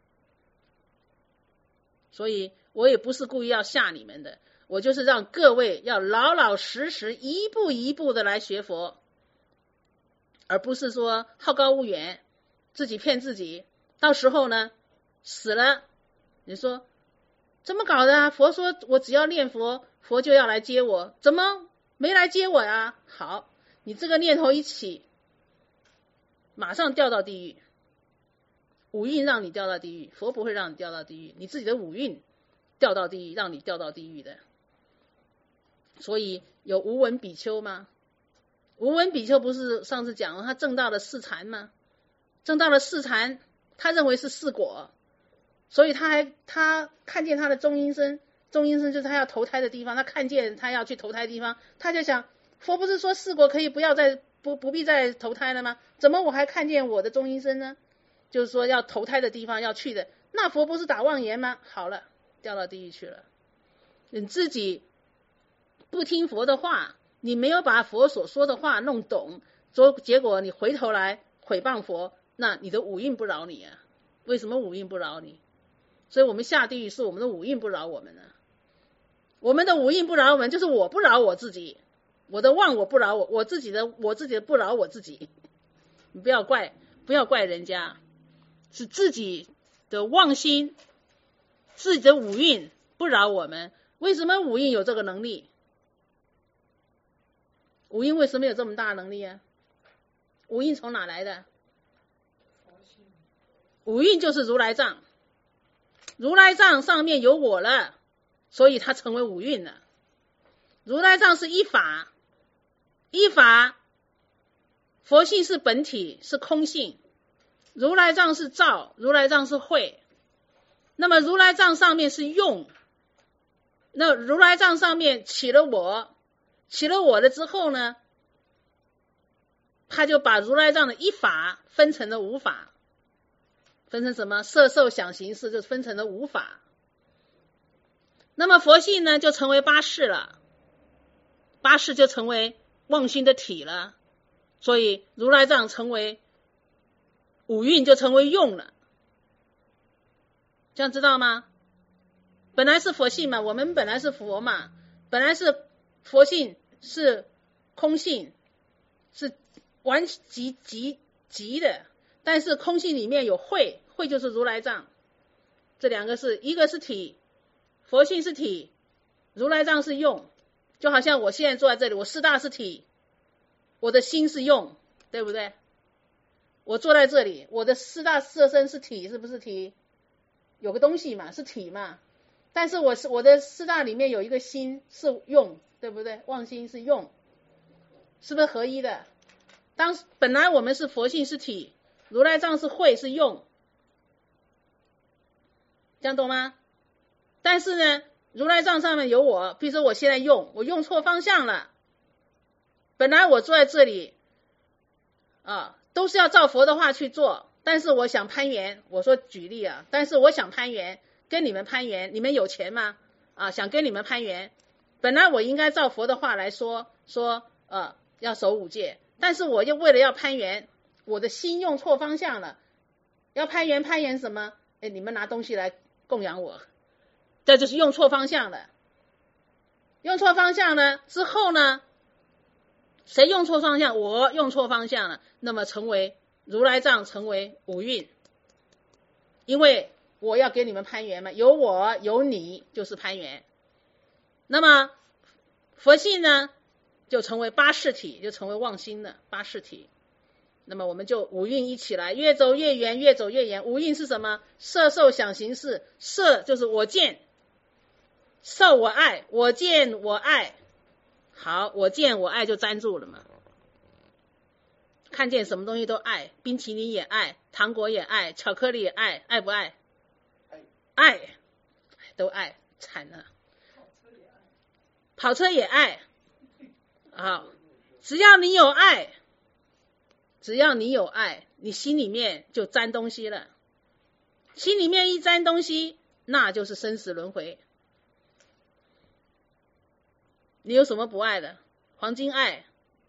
所以我也不是故意要吓你们的，我就是让各位要老老实实一步一步的来学佛，而不是说好高骛远，自己骗自己，到时候呢死了，你说怎么搞的啊？佛说我只要念佛，佛就要来接我，怎么没来接我呀？好，你这个念头一起，马上掉到地狱，五蕴让你掉到地狱，佛不会让你掉到地狱，你自己的五蕴掉到地狱，让你掉到地狱的。所以有无闻比丘吗？无闻比丘不是上次讲了他证到了四禅吗？证到了四禅，他认为是四果，所以他还他看见他的中阴身，中阴身就是他要投胎的地方，他看见他要去投胎的地方，他就想佛不是说四果可以不要再不不必再投胎了吗？怎么我还看见我的中阴身呢？就是说要投胎的地方要去的，那佛不是打妄言吗？好了，掉到地狱去了。你自己不听佛的话，你没有把佛所说的话弄懂，结果你回头来毁谤佛，那你的五蕴不饶你啊。为什么五蕴不饶你？所以我们下地狱是我们的五蕴不饶我们呢。我们的五蕴不饶我们，就是我不饶我自己， 我的忘我不饶我，我自己的我自己的不饶我自己，你不要怪不要怪人家，是自己的妄心，自己的五蕴不饶我们。为什么五蕴有这个能力？五蕴为什么有这么大能力啊？五蕴从哪来的？五蕴就是如来藏，如来藏上面有我了，所以它成为五蕴了。如来藏是一法，一法，佛性是本体，是空性，如来藏是照，如来藏是慧。那么如来藏上面是用，那如来藏上面起了我，起了我了之后呢，他就把如来藏的一法分成了五法，分成什么？色受想行识，就分成了五法。那么佛性呢，就成为八识了，八识就成为妄心的体了，所以如来藏成为五蕴，就成为用了。这样知道吗？本来是佛性嘛，我们本来是佛嘛，本来是佛性是空性，是完极极极的，但是空性里面有慧，慧就是如来藏，这两个是一个是体，佛性是体，如来藏是用。就好像我现在坐在这里，我四大是体，我的心是用，对不对？我坐在这里，我的四大色身是体，是不是体？有个东西嘛，是体嘛。但是我是我的四大里面有一个心是用，对不对？妄心是用，是不是合一的？当本来我们是佛性是体，如来藏是慧是用，这样懂吗？但是呢，如来藏上面有我，比如说我现在用，我用错方向了。本来我坐在这里啊，都是要照佛的话去做，但是我想攀缘，我说举例啊，但是我想攀缘，跟你们攀缘，你们有钱吗？啊，想跟你们攀缘，本来我应该照佛的话来说，说呃要守五戒，但是我又为了要攀缘，我的心用错方向了，要攀缘攀缘什么？哎，你们拿东西来供养我。这就是用错方向了，用错方向了之后呢，谁用错方向？我用错方向了，那么成为如来藏，成为五蕴，因为我要给你们攀缘嘛，有我有你就是攀缘。那么佛性呢，就成为八识体，就成为妄心的八识体。那么我们就五蕴一起来，越走越远，越走越远。五蕴是什么？色受想行识，色就是我见，受我爱，我见我爱，好，我见我爱就粘住了嘛。看见什么东西都爱，冰淇淋也爱，糖果也爱，巧克力也爱，爱不爱？爱，都爱，惨了。跑车也爱，好，只要你有爱，只要你有爱，你心里面就沾东西了。心里面一沾东西，那就是生死轮回。你有什么不爱的？黄金爱，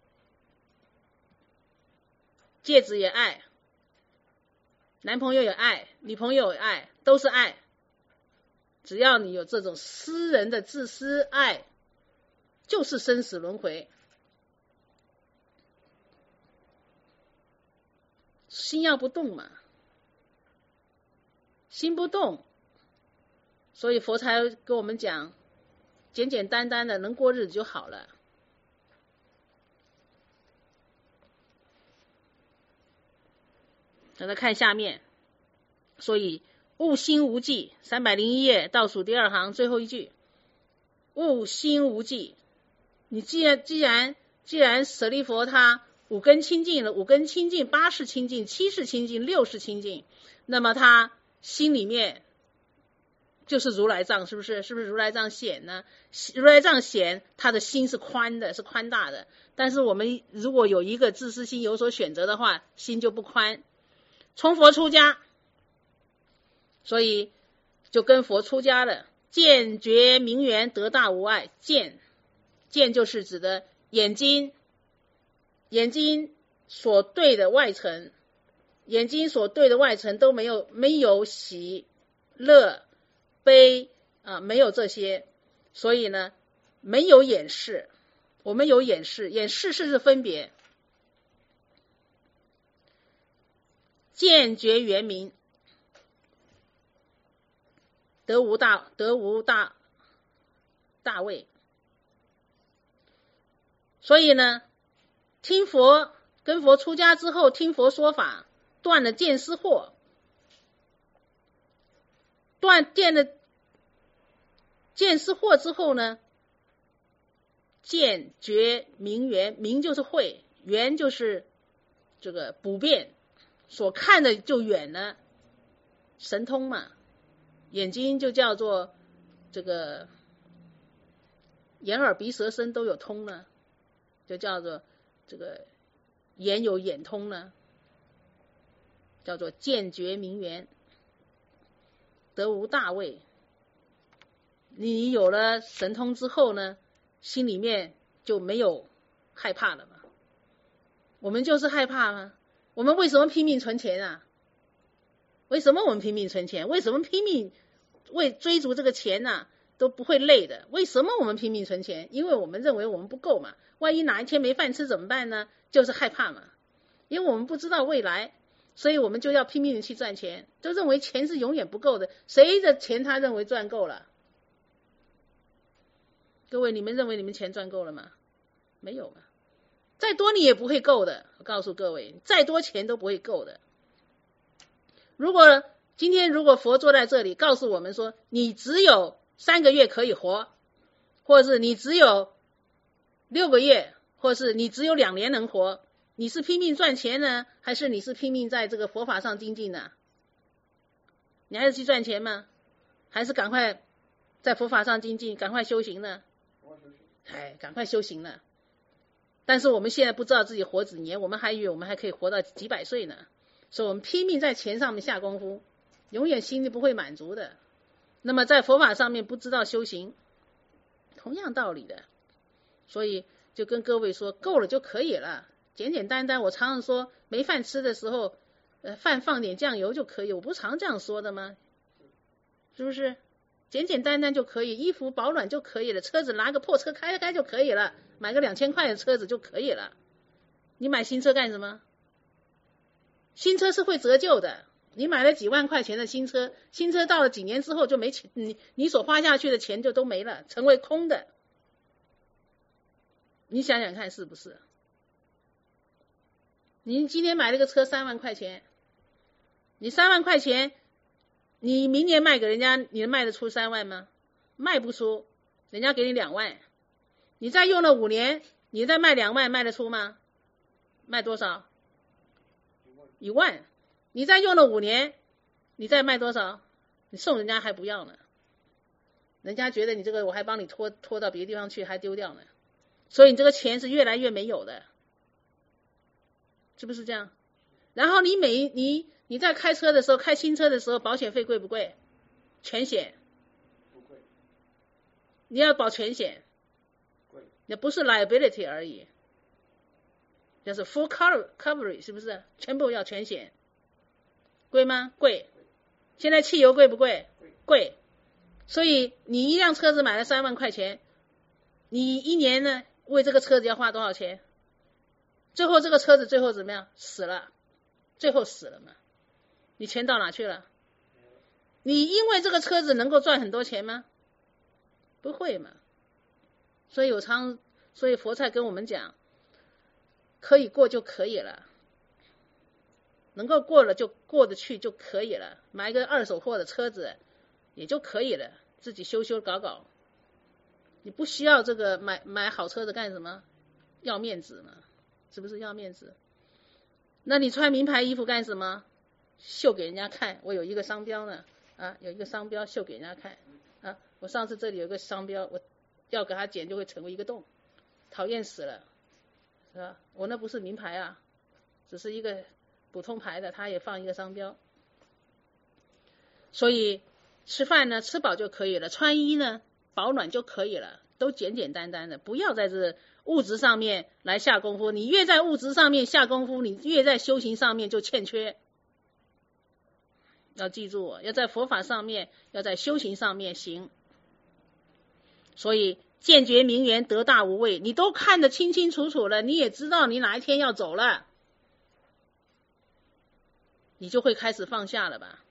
戒指也爱，男朋友也爱，女朋友也爱，都是爱。只要你有这种私人的自私爱，就是生死轮回。心要不动嘛，心不动，所以佛才跟我们讲，简简单单的能过日子就好了。再来看下面，所以悟心无记，三百零一页倒数第二行最后一句，悟心无记。你既然既然既然舍利佛他五根清净了，五根清净，八识清净，七识清净，六识清净，那么他心里面就是如来藏，是不是？是不是如来藏显呢？如来藏显，他的心是宽的，是宽大的。但是我们如果有一个自私心有所选择的话，心就不宽。从佛出家，所以就跟佛出家了。见觉明圆，得大无碍。见，见就是指的眼睛，眼睛所对的外层，眼睛所对的外层都没有没有喜乐悲啊，没有这些，所以呢没有眼识， 我们有眼识，眼识是分别。见觉圆明，得无大得无大大位。所以呢，听佛跟佛出家之后，听佛说法，断了见思惑，断见了见思惑之后呢，见觉明圆，明就是慧，圆就是这个不变，所看的就远了，神通嘛，眼睛就叫做这个眼耳鼻舌身都有通了，就叫做这个眼有眼通了，叫做见觉明圆，得无大位。你有了神通之后呢，心里面就没有害怕了嘛。我们就是害怕吗？我们为什么拼命存钱啊？为什么我们拼命存钱？为什么拼命为追逐这个钱啊都不会累的？为什么我们拼命存钱？因为我们认为我们不够嘛。万一哪一天没饭吃怎么办呢？就是害怕嘛。因为我们不知道未来，所以我们就要拼命的去赚钱，就认为钱是永远不够的。谁的钱他认为赚够了？各位，你们认为你们钱赚够了吗？没有嘛。再多你也不会够的，我告诉各位，再多钱都不会够的。如果今天如果佛坐在这里告诉我们说，你只有三个月可以活，或者是你只有六个月，或是你只有两年能活，你是拼命赚钱呢，还是你是拼命在这个佛法上精进呢？你还是去赚钱吗？还是赶快在佛法上精进，赶快修行呢？哎，赶快修行了。但是我们现在不知道自己活几年，我们还以为我们还可以活到几百岁呢，所以我们拼命在钱上面下功夫，永远心里不会满足的。那么在佛法上面不知道修行，同样道理的。所以就跟各位说，够了就可以了，简简单单。我常常说，没饭吃的时候，呃，饭放点酱油就可以，我不常这样说的吗？是不是？简简单单就可以，衣服保暖就可以了，车子拿个破车开开就可以了，买个两千块的车子就可以了。你买新车干什么？新车是会折旧的，你买了几万块钱的新车，新车到了几年之后就没钱，你你所花下去的钱就都没了，成为空的。你想想看是不是？你今天买了个车三万块钱，你三万块钱你明年卖给人家，你能卖得出三万吗？卖不出，人家给你两万。你再用了五年，你再卖两万，卖得出吗？卖多少？一万。你再用了五年，你再卖多少？你送人家还不要呢，人家觉得你这个我还帮你拖拖到别的地方去，还丢掉呢。所以你这个钱是越来越没有的，是不是这样？然后你每你你在开车的时候，开新车的时候，保险费贵不贵？全险。 不贵。 你要保全险。 贵。 也不是 liability 而已，就是 full coverage， 是不是？全部要全险。贵吗？贵。现在汽油贵不贵？ 贵。 贵。所以你一辆车子买了三万块钱，你一年呢为这个车子要花多少钱？最后这个车子最后怎么样？死了。最后死了嘛？你钱到哪去了？你因为这个车子能够赚很多钱吗？不会嘛。所以我常，所以佛才跟我们讲，可以过就可以了，能够过了就过得去就可以了，买个二手货的车子也就可以了，自己修修搞搞。你不需要这个买买好车子干什么？要面子嘛，是不是要面子？那你穿名牌衣服干什么？秀给人家看，我有一个商标呢，啊，有一个商标秀给人家看，啊，我上次这里有个商标，我要给它剪就会成为一个洞，讨厌死了，是吧？我那不是名牌啊，只是一个普通牌的，它也放一个商标。所以吃饭呢，吃饱就可以了，穿衣呢，保暖就可以了，都简简单单的，不要在这物质上面来下功夫。你越在物质上面下功夫，你越在修行上面就欠缺。要记住，要在佛法上面，要在修行上面行。所以见觉明圆，得大无畏，你都看得清清楚楚了，你也知道你哪一天要走了，你就会开始放下了吧？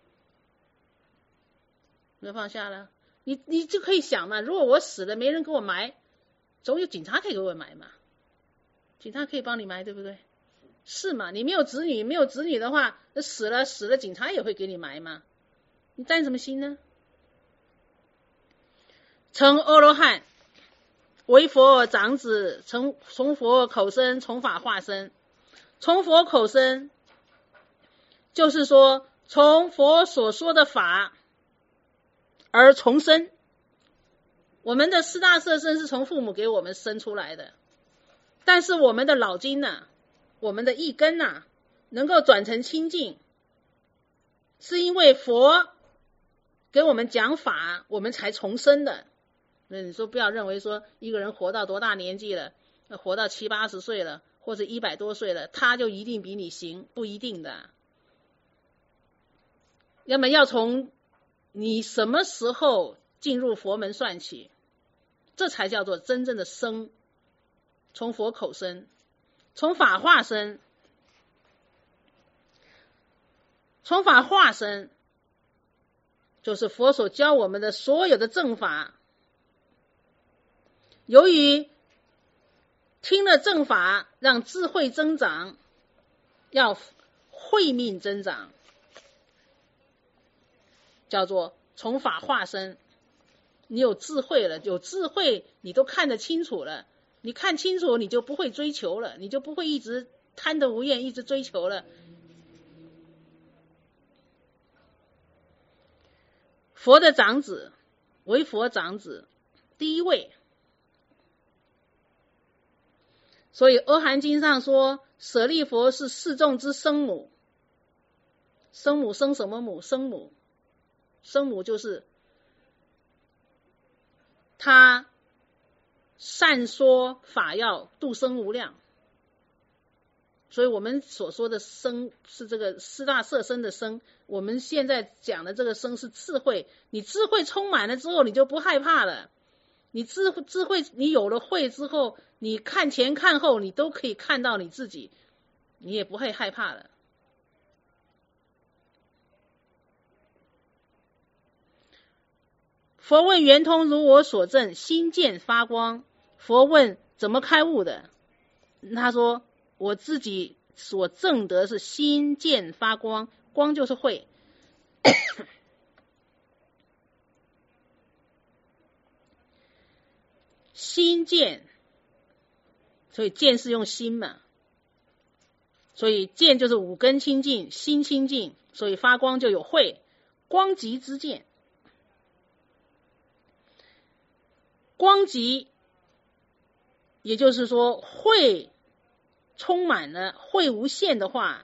没放下了，你你就可以想嘛，如果我死了没人给我埋，总有警察可以给我埋嘛，警察可以帮你埋，对不对？是嘛？你没有子女，没有子女的话，死了死了，警察也会给你埋嘛，你担什么心呢？成阿罗汉，为佛长子，从从佛口生，从法化身。从佛口生，就是说从佛所说的法而重生。我们的四大色身是从父母给我们生出来的，但是我们的脑筋呐、啊，我们的意根呐、啊，能够转成清净，是因为佛给我们讲法，我们才重生的。那你说不要认为说一个人活到多大年纪了，活到七八十岁了，或者一百多岁了，他就一定比你行，不一定的。要么要从你什么时候进入佛门算起，这才叫做真正的生，从佛口生，从法化生，从法化生，就是佛所教我们的所有的正法。由于听了正法，让智慧增长，要慧命增长，叫做从法化生。你有智慧了，有智慧你都看得清楚了，你看清楚你就不会追求了，你就不会一直贪得无厌一直追求了。佛的长子，为佛长子，第一位。所以阿含经上说，舍利佛是四众之生母。生母生什么母？生母，生母就是他善说法要，度生无量。所以我们所说的生是这个四大色身的生，我们现在讲的这个生是智慧。你智慧充满了之后，你就不害怕了。你智智慧，你有了慧之后，你看前看后，你都可以看到你自己，你也不会害怕了。佛问圆通如我所证，心见发光。佛问怎么开悟的？他说我自己所证得是心见发光，光就是慧。心见，所以见是用心嘛，所以见就是五根清净，心清净，所以发光就有慧，光极之见。光极，也就是说慧充满了，慧无限的话，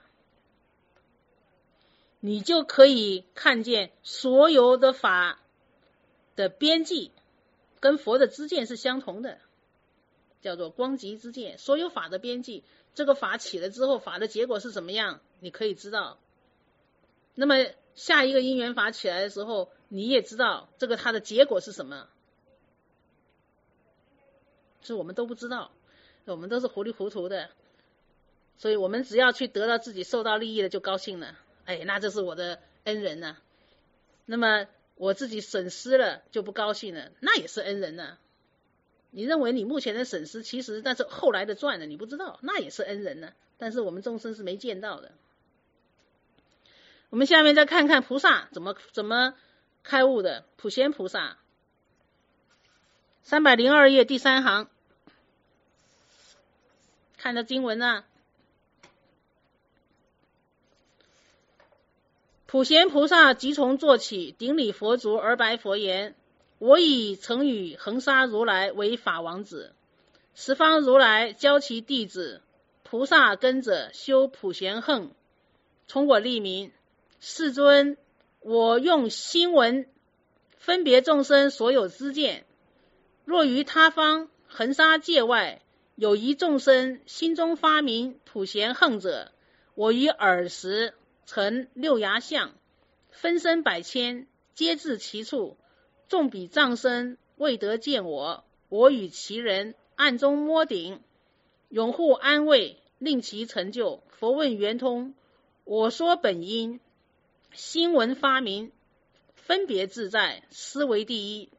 你就可以看见所有的法的边际跟佛的知见是相同的，叫做光极之见。所有法的边际，这个法起了之后，法的结果是怎么样，你可以知道。那么下一个因缘法起来的时候，你也知道这个它的结果是什么，是我们都不知道，我们都是糊里糊涂的。所以我们只要去得到自己受到利益了就高兴了，哎，那这是我的恩人呢、啊。那么我自己损失了就不高兴了，那也是恩人呢、啊。你认为你目前的损失，其实那是后来的赚的，你不知道，那也是恩人呢、啊。但是我们众生是没见到的。我们下面再看看菩萨怎么怎么开悟的。普贤菩萨，三百零二页第三行，看到经文啊。普贤菩萨即从坐起，顶礼佛足而白佛言：我以曾与恒沙如来为法王子，十方如来教其弟子菩萨跟者修普贤行，从我立名。世尊，我用心闻分别众生所有知见，若于他方恒沙界外有一众生心中发明普贤行者，我于尔时成六牙相，分身百千，皆至其处，众比障身未得见我， 我与其人，暗中摸顶，拥护安慰，令其成就。佛问圆通，我说本因，心闻发明，分别自在，思维第一。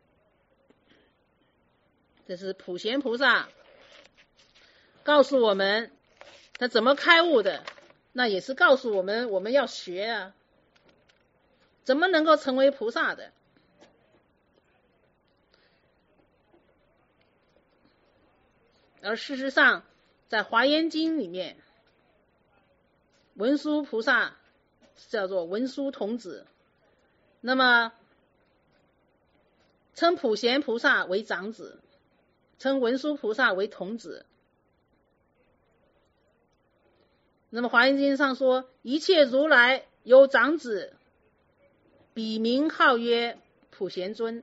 这是普贤菩萨告诉我们他怎么开悟的，那也是告诉我们我们要学啊，怎么能够成为菩萨的。而事实上在华严经里面，文殊菩萨叫做文殊童子，那么称普贤菩萨为长子，称文殊菩萨为童子。那么华严经上说，一切如来有长子，彼名号曰普贤尊。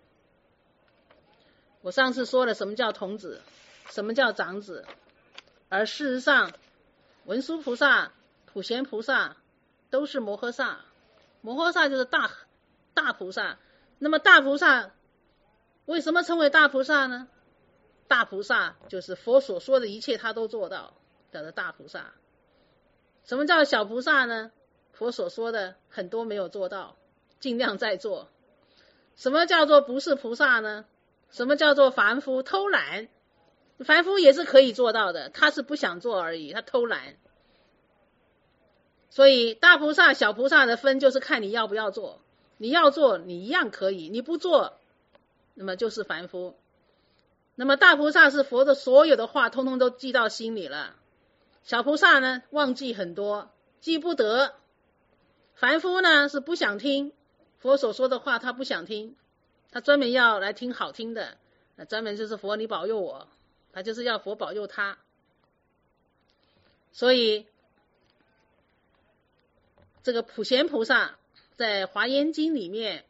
我上次说了什么叫童子，什么叫长子，而事实上文殊菩萨、普贤菩萨都是摩诃萨，摩诃萨就是大大菩萨。那么大菩萨为什么称为大菩萨呢？大菩萨就是佛所说的一切他都做到，叫做大菩萨。什么叫小菩萨呢？佛所说的很多没有做到，尽量在做。什么叫做不是菩萨呢？什么叫做凡夫？偷懒。凡夫也是可以做到的，他是不想做而已，他偷懒。所以大菩萨小菩萨的分就是看你要不要做，你要做你一样可以，你不做那么就是凡夫。那么大菩萨是佛的所有的话通通都记到心里了，小菩萨呢忘记很多，记不得。凡夫呢是不想听佛所说的话，他不想听，他专门要来听好听的，专门就是佛你保佑我，他就是要佛保佑他。所以这个普贤菩萨在华严经里面，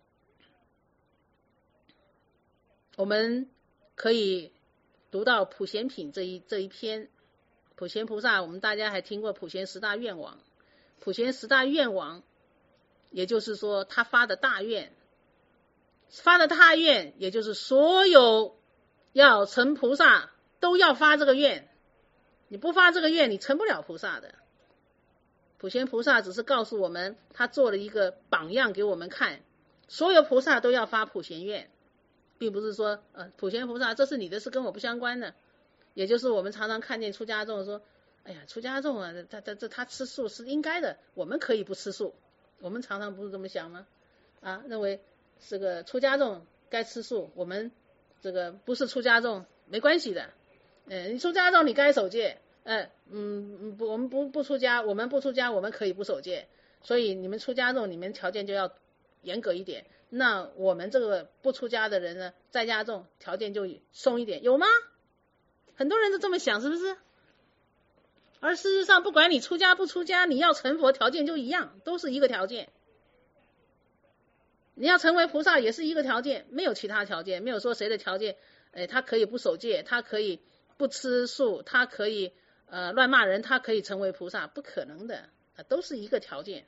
我们可以读到普贤品这一这一篇。普贤菩萨我们大家还听过普贤十大愿王，普贤十大愿王也就是说他发的大愿，发的大愿也就是所有要成菩萨都要发这个愿，你不发这个愿你成不了菩萨的。普贤菩萨只是告诉我们他做了一个榜样给我们看，所有菩萨都要发普贤愿，并不是说呃，普贤菩萨这是你的事跟我不相关的。也就是我们常常看见出家众说，哎呀出家众啊，他他他他吃素是应该的，我们可以不吃素。我们常常不是这么想吗？啊，认为这个出家众该吃素，我们这个不是出家众没关系的。呃，你出家众你该守戒，呃，嗯不，我们不不出家，我们不出家，我们可以不守戒。所以你们出家众，你们条件就要严格一点。那我们这个不出家的人呢，在家众条件就松一点，有吗？很多人都这么想，是不是？而事实上不管你出家不出家，你要成佛条件就一样，都是一个条件。你要成为菩萨也是一个条件，没有其他条件，没有说谁的条件哎，他可以不守戒，他可以不吃素，他可以呃乱骂人，他可以成为菩萨，不可能的，都是一个条件。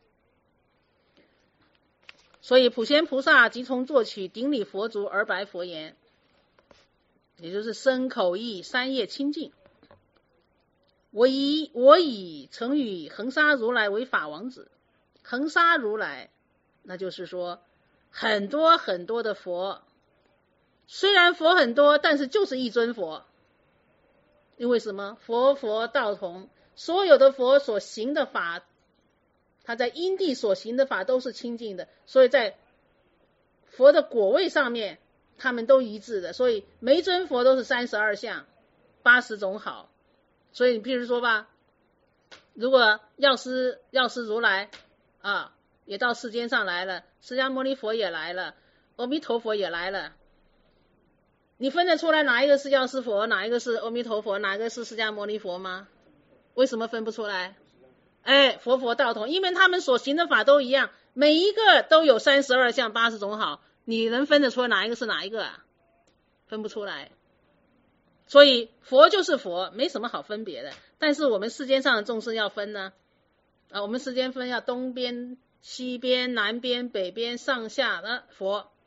所以普贤菩萨即从作取，顶礼佛足而白佛言，也就是身口意三业清净。我以我以曾与恒沙如来为法王子。恒沙如来那就是说很多很多的佛，虽然佛很多，但是就是一尊佛。因为什么？佛佛道同，所有的佛所行的法，他在因地所行的法都是清净的，所以在佛的果位上面他们都一致的，所以每一尊佛都是三十二相八十种好。所以你譬如说吧，如果药师药师如来啊也到世间上来了，释迦牟尼佛也来了，阿弥陀佛也来了，你分得出来哪一个是药师佛，哪一个是阿弥陀佛，哪一个是释迦牟尼佛吗？为什么分不出来？哎，佛佛道同，因为他们所行的法都一样，每一个都有三十二相八十种好，你能分得出来哪一个是哪一个啊？分不出来。所以佛就是佛，没什么好分别的。但是我们世间上的众生要分呢，啊，我们世间分要东边西边南边北边上下的佛，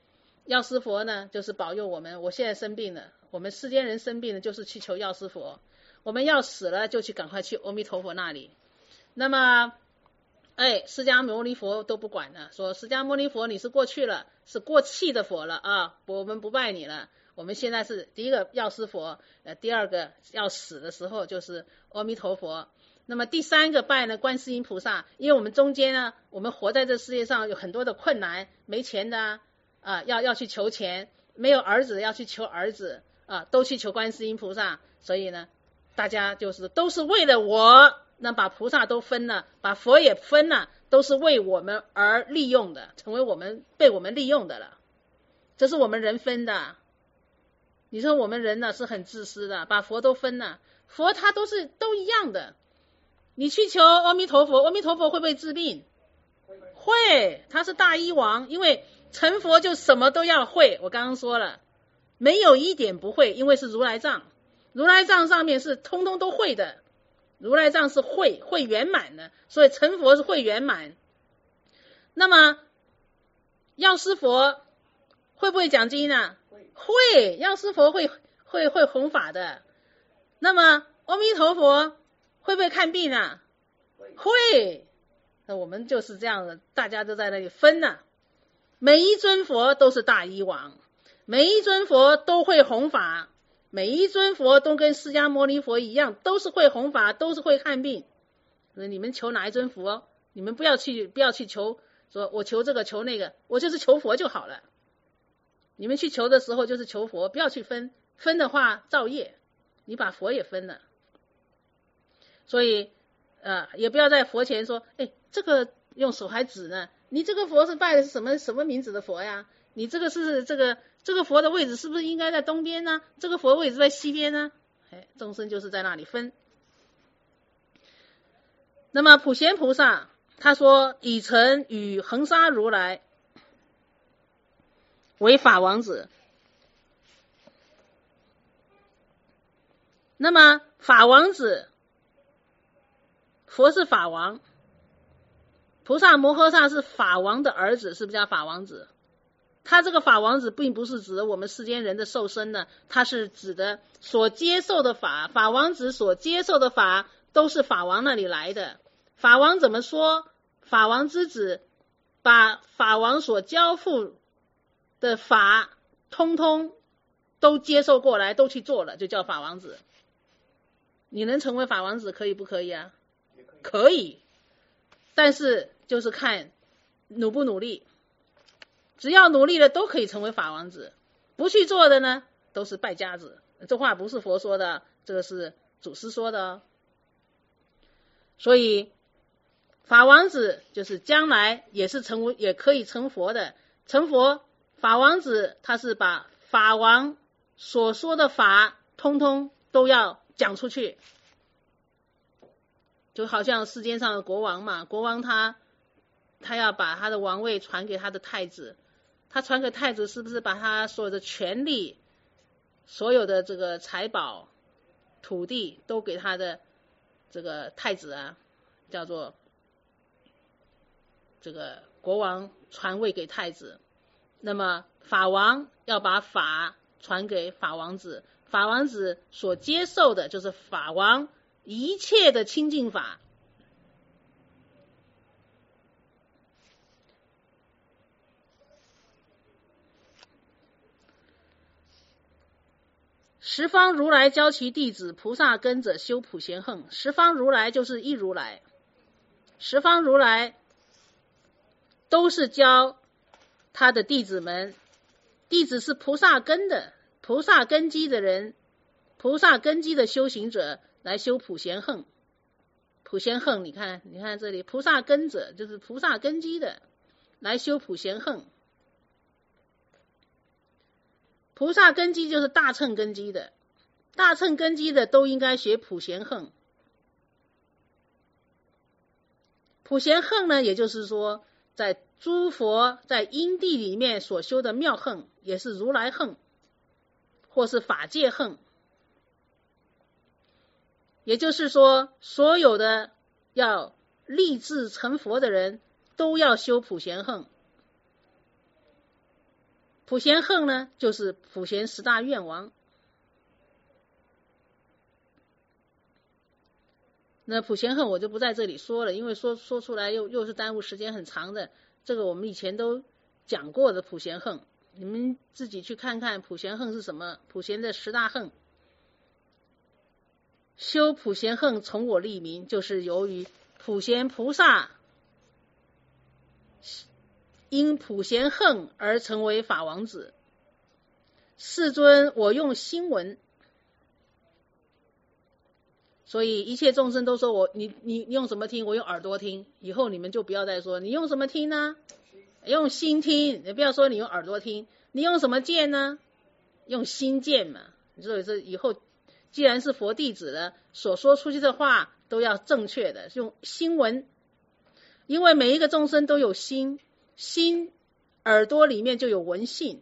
药师佛呢，就是保佑我们。我现在生病了，我们世间人生病了，就是去求药师佛。我们要死了，就去赶快去阿弥陀佛那里。那么，哎，释迦牟尼佛都不管了，说释迦牟尼佛你是过去了，是过气的佛了啊，我们不拜你了。我们现在是第一个药师佛，呃，第二个要死的时候就是阿弥陀佛。那么第三个拜呢，观世音菩萨，因为我们中间呢，我们活在这世界上有很多的困难，没钱的啊。啊，要要去求钱，没有儿子要去求儿子啊，都去求观世音菩萨。所以呢，大家就是都是为了我，那把菩萨都分了，把佛也分了，都是为我们而利用的，成为我们被我们利用的了。这是我们人分的。你说我们人呢是很自私的，把佛都分了，佛他都是都一样的。你去求阿弥陀佛，阿弥陀佛会不会治病？会，他是大医王，因为成佛就什么都要会，我刚刚说了，没有一点不会，因为是如来藏，如来藏上面是通通都会的，如来藏是会会圆满的，所以成佛是会圆满。那么药师佛会不会讲经呢？会，药师佛会会会弘法的。那么阿弥陀佛会不会看病啊？会。那我们就是这样的，大家都在那里分呢、啊。每一尊佛都是大医王，每一尊佛都会弘法，每一尊佛都跟释迦牟尼佛一样，都是会弘法，都是会看病。你们求哪一尊佛？你们不要去不要去求，说我求这个求那个，我就是求佛就好了。你们去求的时候就是求佛，不要去分，分的话造业，你把佛也分了。所以呃，也不要在佛前说，哎，这个用手还指呢。你这个佛是拜的是什么什么名字的佛呀？你这个是这个这个佛的位置是不是应该在东边呢？这个佛位置在西边呢？哎，众生就是在那里分。那么普贤菩萨他说，以曾与恒沙如来为法王子。那么法王子，佛是法王。菩萨摩诃萨是法王的儿子，是不是叫法王子？他这个法王子并不是指的我们世间人的受身呢，他是指的所接受的法，法王子所接受的法都是法王那里来的。法王怎么说？法王之子把法王所交付的法通通都接受过来，都去做了，就叫法王子。你能成为法王子可以不可以啊？可以，但是就是看努不努力，只要努力了都可以成为法王子，不去做的呢都是败家子。这话不是佛说的，这个是祖师说的哦。所以法王子就是将来也是成为也可以成佛的，成佛法王子他是把法王所说的法通通都要讲出去，就好像世间上的国王嘛，国王他他要把他的王位传给他的太子，他传给太子是不是把他所有的权利，所有的这个财宝土地都给他的这个太子啊，叫做这个国王传位给太子。那么法王要把法传给法王子，法王子所接受的就是法王一切的清净法。十方如来教其弟子菩萨跟者修普贤行。十方如来就是一如来，十方如来都是教他的弟子们，弟子是菩萨根的，菩萨根基的人，菩萨根基的修行者来修普贤行。普贤行你看你看这里，菩萨根者就是菩萨根基的来修普贤行。菩萨根基就是大乘根基的，大乘根基的都应该学普贤行。普贤行呢，也就是说在诸佛在因地里面所修的妙行，也是如来行或是法界行。也就是说所有的要立志成佛的人都要修普贤行。 普贤横呢，就是普贤十大愿王。那普贤横我就不在这里说了，因为说说出来又又是耽误时间很长的。这个我们以前都讲过的普贤横，你们自己去看看普贤横是什么。普贤的十大横，修普贤横从我立名，就是由于普贤菩萨因普贤横而成为法王子。世尊，我用心闻。所以一切众生都说我你你你用什么听？我用耳朵听。以后你们就不要再说你用什么听呢？用心听。你不要说你用耳朵听。你用什么见呢？用心见嘛。所以这以后既然是佛弟子了，所说出去的话都要正确的，用心闻。因为每一个众生都有心，心耳朵里面就有闻性。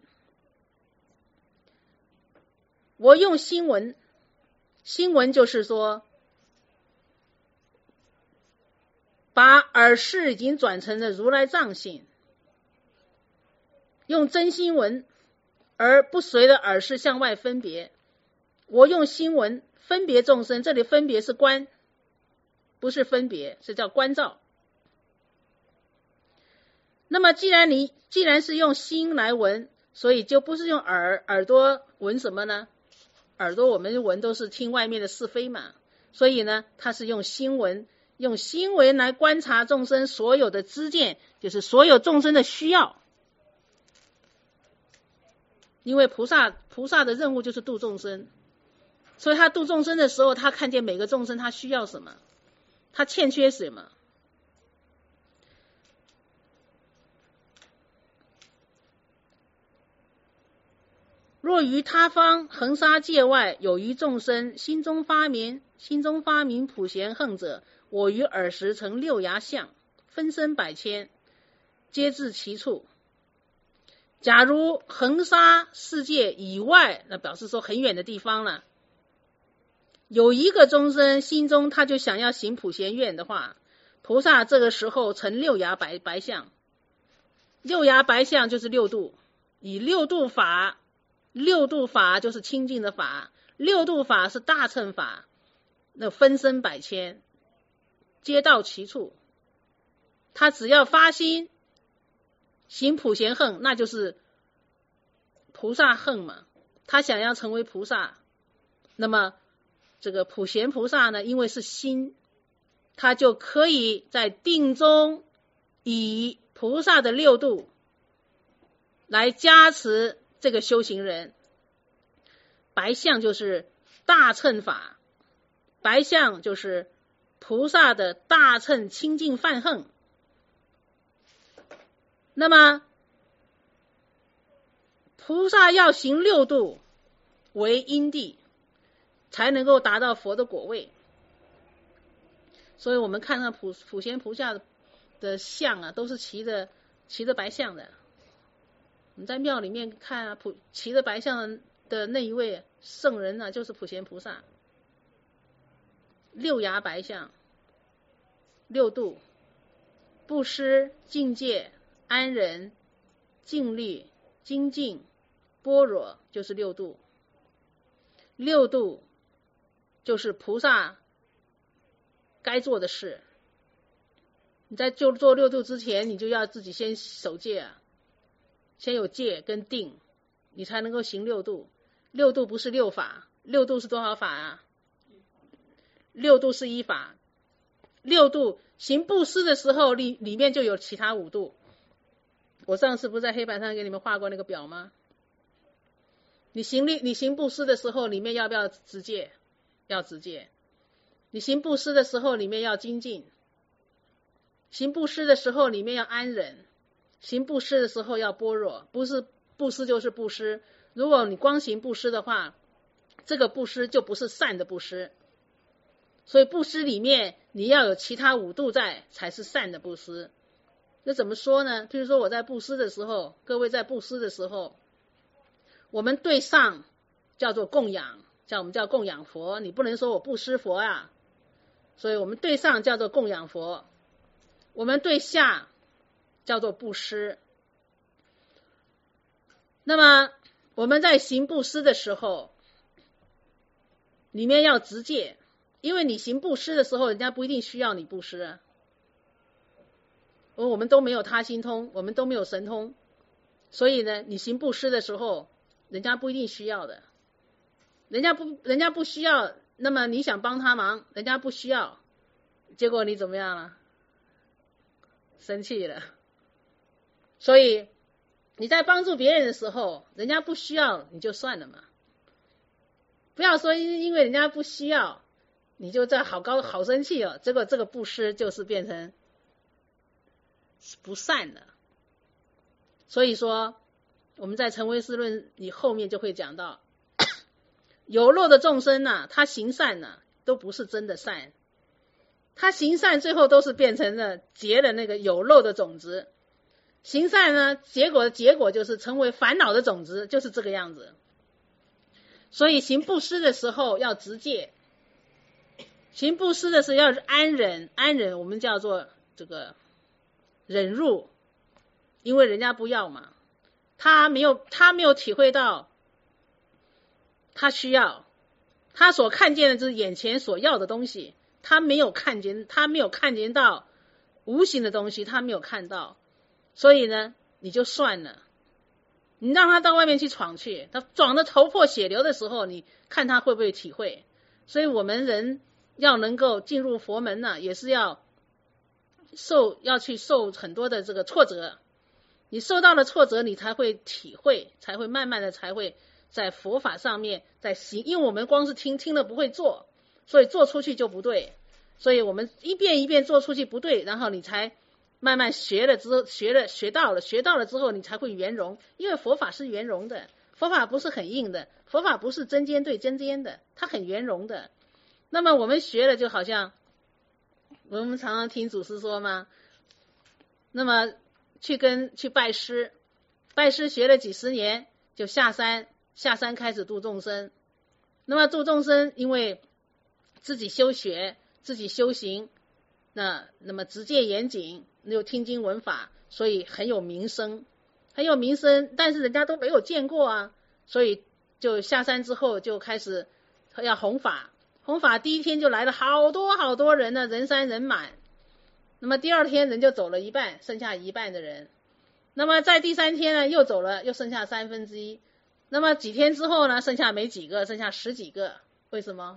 我用心闻，心闻就是说把耳识已经转成了如来藏性，用真心闻，而不随着耳识向外分别。我用心闻分别众生，这里分别是观，不是分别，是叫观照。那么既然你既然是用心来闻，所以就不是用耳耳朵闻什么呢？耳朵我们闻都是听外面的是非嘛，所以呢，它是用心闻，用心闻来观察众生所有的知见，就是所有众生的需要。因为菩萨菩萨的任务就是度众生，所以他度众生的时候，他看见每个众生他需要什么，他欠缺什么。若于他方恒沙界外有于众生心中发明心中发明普贤横者，我于尔时成六牙相，分身百千，皆至其处。假如恒沙世界以外，那表示说很远的地方了，有一个众生心中他就想要行普贤愿的话，菩萨这个时候成六牙白白相。六牙白相就是六度，以六度法，六度法就是清净的法，六度法是大乘法，那分身百千，皆到其处。他只要发心行普贤横，那就是菩萨横嘛。他想要成为菩萨，那么这个普贤菩萨呢，因为是心，他就可以在定中以菩萨的六度来加持这个修行人。白相就是大乘法，白相就是菩萨的大乘清净梵横。那么菩萨要行六度为因地，才能够达到佛的果位。所以我们看看普普贤菩萨的像啊，都是骑着骑着白象的。我们在庙里面看啊，普骑着白象的那一位圣人呢、啊，就是普贤菩萨。六牙白象，六度：布施、境界、安忍、静虑、精进、般若，就是六度。六度就是菩萨该做的事。你在就做六度之前，你就要自己先守戒啊，先有戒跟定，你才能够行六度。六度不是六法，六度是多少法啊？六度是一法。六度行布施的时候，里里面就有其他五度。我上次不是在黑板上给你们画过那个表吗？你行力你行布施的时候，里面要不要持戒？要持戒。你行布施的时候，里面要精进。行布施的时候，里面要安忍。行布施的时候要般若。不是布施就是布施。如果你光行布施的话，这个布施就不是善的布施。所以布施里面你要有其他五度在，才是善的布施。那怎么说呢？譬如说我在布施的时候，各位在布施的时候，我们对上叫做供养，叫我们叫供养佛，你不能说我布施佛啊。所以我们对上叫做供养佛，我们对下叫做布施。 那么我们在行布施的时候，里面要直戒，因为你行布施的时候，人家不一定需要你布施啊。我们都没有他心通，我们都没有神通，所以呢，你行布施的时候，人家不一定需要的，人家不，人家不需要，那么你想帮他忙，人家不需要，结果你怎么样了？生气了。所以你在帮助别人的时候，人家不需要你就算了嘛，不要说因为人家不需要，你就在好高好生气哦，结果这个布施就是变成不善的。所以说我们在成唯识论你后面就会讲到，有漏的众生啊，他行善啊都不是真的善，他行善最后都是变成了结了那个有漏的种子，行善呢结果的结果就是成为烦恼的种子，就是这个样子。所以行布施的时候要直戒，行布施的时候要安忍，安忍我们叫做这个忍辱，因为人家不要嘛，他没有他没有体会到他需要，他所看见的就是眼前所要的东西，他没有看见，他没有看见到无形的东西，他没有看到，所以呢你就算了，你让他到外面去闯去，他闯得头破血流的时候，你看他会不会体会。所以我们人要能够进入佛门呢、啊，也是要受要去受很多的这个挫折，你受到了挫折，你才会体会，才会慢慢的才会在佛法上面在行，因为我们光是听听了不会做，所以做出去就不对，所以我们一遍一遍做出去不对，然后你才慢慢学了之后，学了学到了学到了之后，你才会圆融，因为佛法是圆融的，佛法不是很硬的，佛法不是针尖对针尖的，它很圆融的。那么我们学了就好像我们常常听祖师说嘛，那么去跟去拜师，拜师学了几十年，就下山下山开始度众生。那么度众生，因为自己修学自己修行，那那么直戒严谨，又听经闻法，所以很有名声很有名声，但是人家都没有见过啊，所以就下山之后就开始要弘法，弘法第一天就来了好多好多人呢，人山人满。那么第二天人就走了一半，剩下一半的人。那么在第三天呢又走了，又剩下三分之一。那么几天之后呢，剩下没几个，剩下十几个。为什么？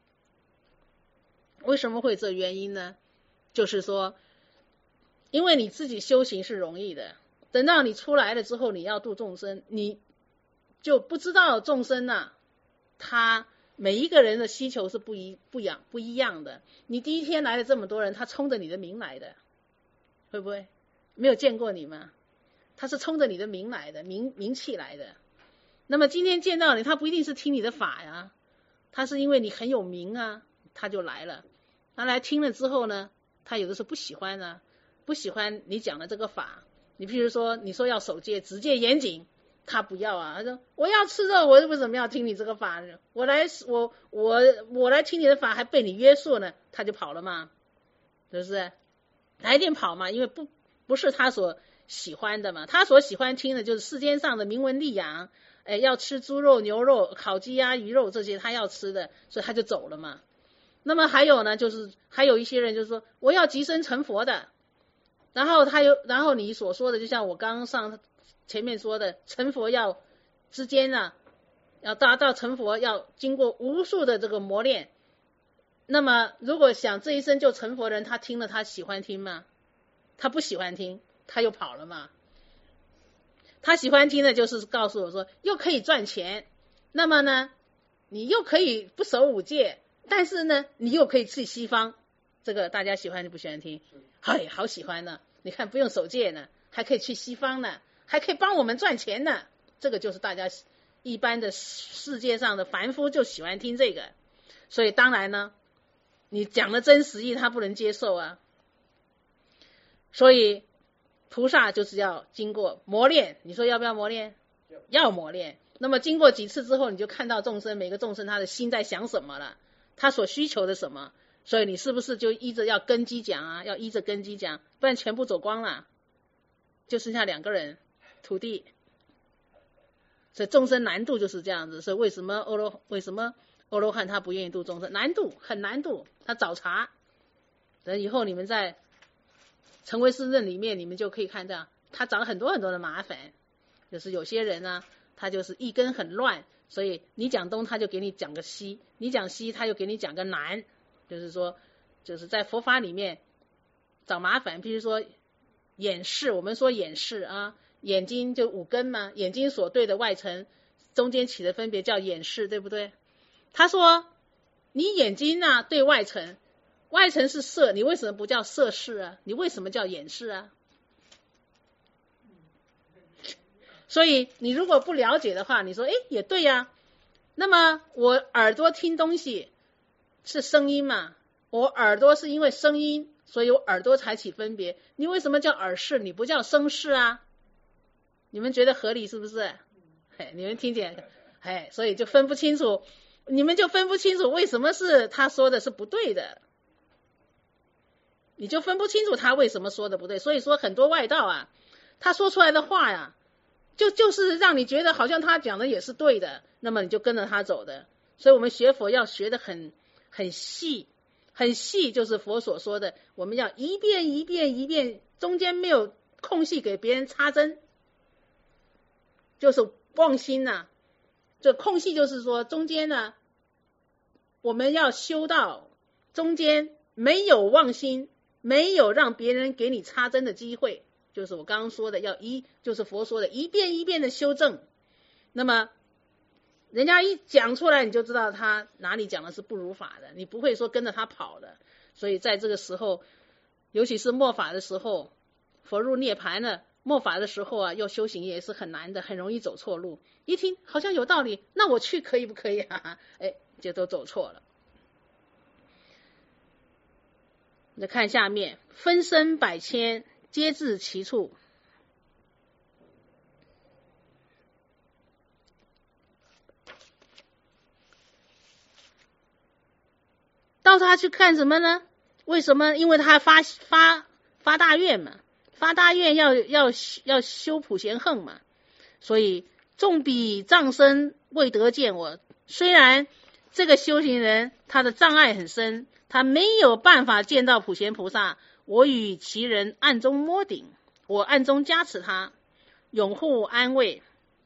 为什么会这原因呢？就是说因为你自己修行是容易的，等到你出来了之后，你要度众生，你就不知道众生啊，他每一个人的需求是不一不一样不一样的。你第一天来了这么多人，他冲着你的名来的，会不会？没有见过你吗？他是冲着你的名来的，名名气来的。那么今天见到你，他不一定是听你的法呀，他是因为你很有名啊，他就来了。他来听了之后呢，他有的时候不喜欢啊，不喜欢你讲的这个法。你譬如说你说要守戒直戒严谨，他不要啊，他说我要吃肉，我为什么要听你这个法呢？我来我我我来听你的法还被你约束呢，他就跑了嘛，是不是？他一定跑嘛，因为不不是他所喜欢的嘛，他所喜欢听的就是世间上的名闻利养，哎，要吃猪肉牛肉烤鸡鸭鱼肉这些他要吃的，所以他就走了嘛。那么还有呢，就是还有一些人就是说我要即生成佛的，然后他有然后你所说的就像我刚刚上前面说的，成佛要之间呢、啊，要达到成佛要经过无数的这个磨练。那么如果想这一生就成佛的人，他听了他喜欢听吗？他不喜欢听，他又跑了嘛。他喜欢听的就是告诉我说又可以赚钱，那么呢你又可以不守五戒，但是呢你又可以去西方，这个大家喜欢就不喜欢听？嗨，好喜欢呢，你看不用守戒呢，还可以去西方呢，还可以帮我们赚钱呢，这个就是大家一般的世界上的凡夫就喜欢听这个。所以当然呢你讲的真实意他不能接受啊，所以菩萨就是要经过磨练。你说要不要磨练？要磨练。那么经过几次之后，你就看到众生每个众生他的心在想什么了，他所需求的什么，所以你是不是就依着要根基讲啊，要依着根基讲，不然全部走光了，就剩下两个人徒弟。 所以众生难度就是这样子。所以为什么欧罗为什么欧罗汉他不愿意度众生？难度很难度，他找茬。等以后你们在成为师论里面，你们就可以看到他找了很多很多的麻烦。就是有些人呢，他就是一根很乱，所以你讲东他就给你讲个西，你讲西他就给你讲个南，就是说就是在佛法里面找麻烦。比如说眼视，我们说眼视啊，眼睛就五根嘛，眼睛所对的外层中间起的分别叫眼视，对不对？他说你眼睛啊对外层，外层是色，你为什么不叫色视啊？你为什么叫眼视啊？所以你如果不了解的话，你说诶也对呀、啊。那么我耳朵听东西是声音嘛，我耳朵是因为声音，所以我耳朵才起分别。你为什么叫耳视，你不叫声视啊？你们觉得合理是不是？嘿，你们听见，嘿，所以就分不清楚，你们就分不清楚为什么是他说的是不对的，你就分不清楚他为什么说的不对。所以说很多外道啊，他说出来的话呀、啊，就就是让你觉得好像他讲的也是对的，那么你就跟着他走的。所以我们学佛要学得很很细，很细，就是佛所说的，我们要一遍一遍一遍，中间没有空隙给别人插针，就是妄心呐、啊。这空隙就是说中间呢，我们要修到中间没有妄心，没有让别人给你插针的机会，就是我刚刚说的要一，就是佛说的一遍一遍的修正。那么人家一讲出来，你就知道他哪里讲的是不如法的，你不会说跟着他跑的。所以在这个时候，尤其是末法的时候，佛入涅槃了，末法的时候啊，要修行也是很难的，很容易走错路。一听好像有道理，那我去可以不可以啊？哎，就都走错了。你看下面，分身百千，皆至其处。到他去看什么呢？为什么？因为他发发发大愿嘛，发大愿要要要修普贤行嘛，所以众比障深未得见我。虽然这个修行人他的障碍很深，他没有办法见到普贤菩萨，我与其人暗中摸顶，我暗中加持他，拥护安慰，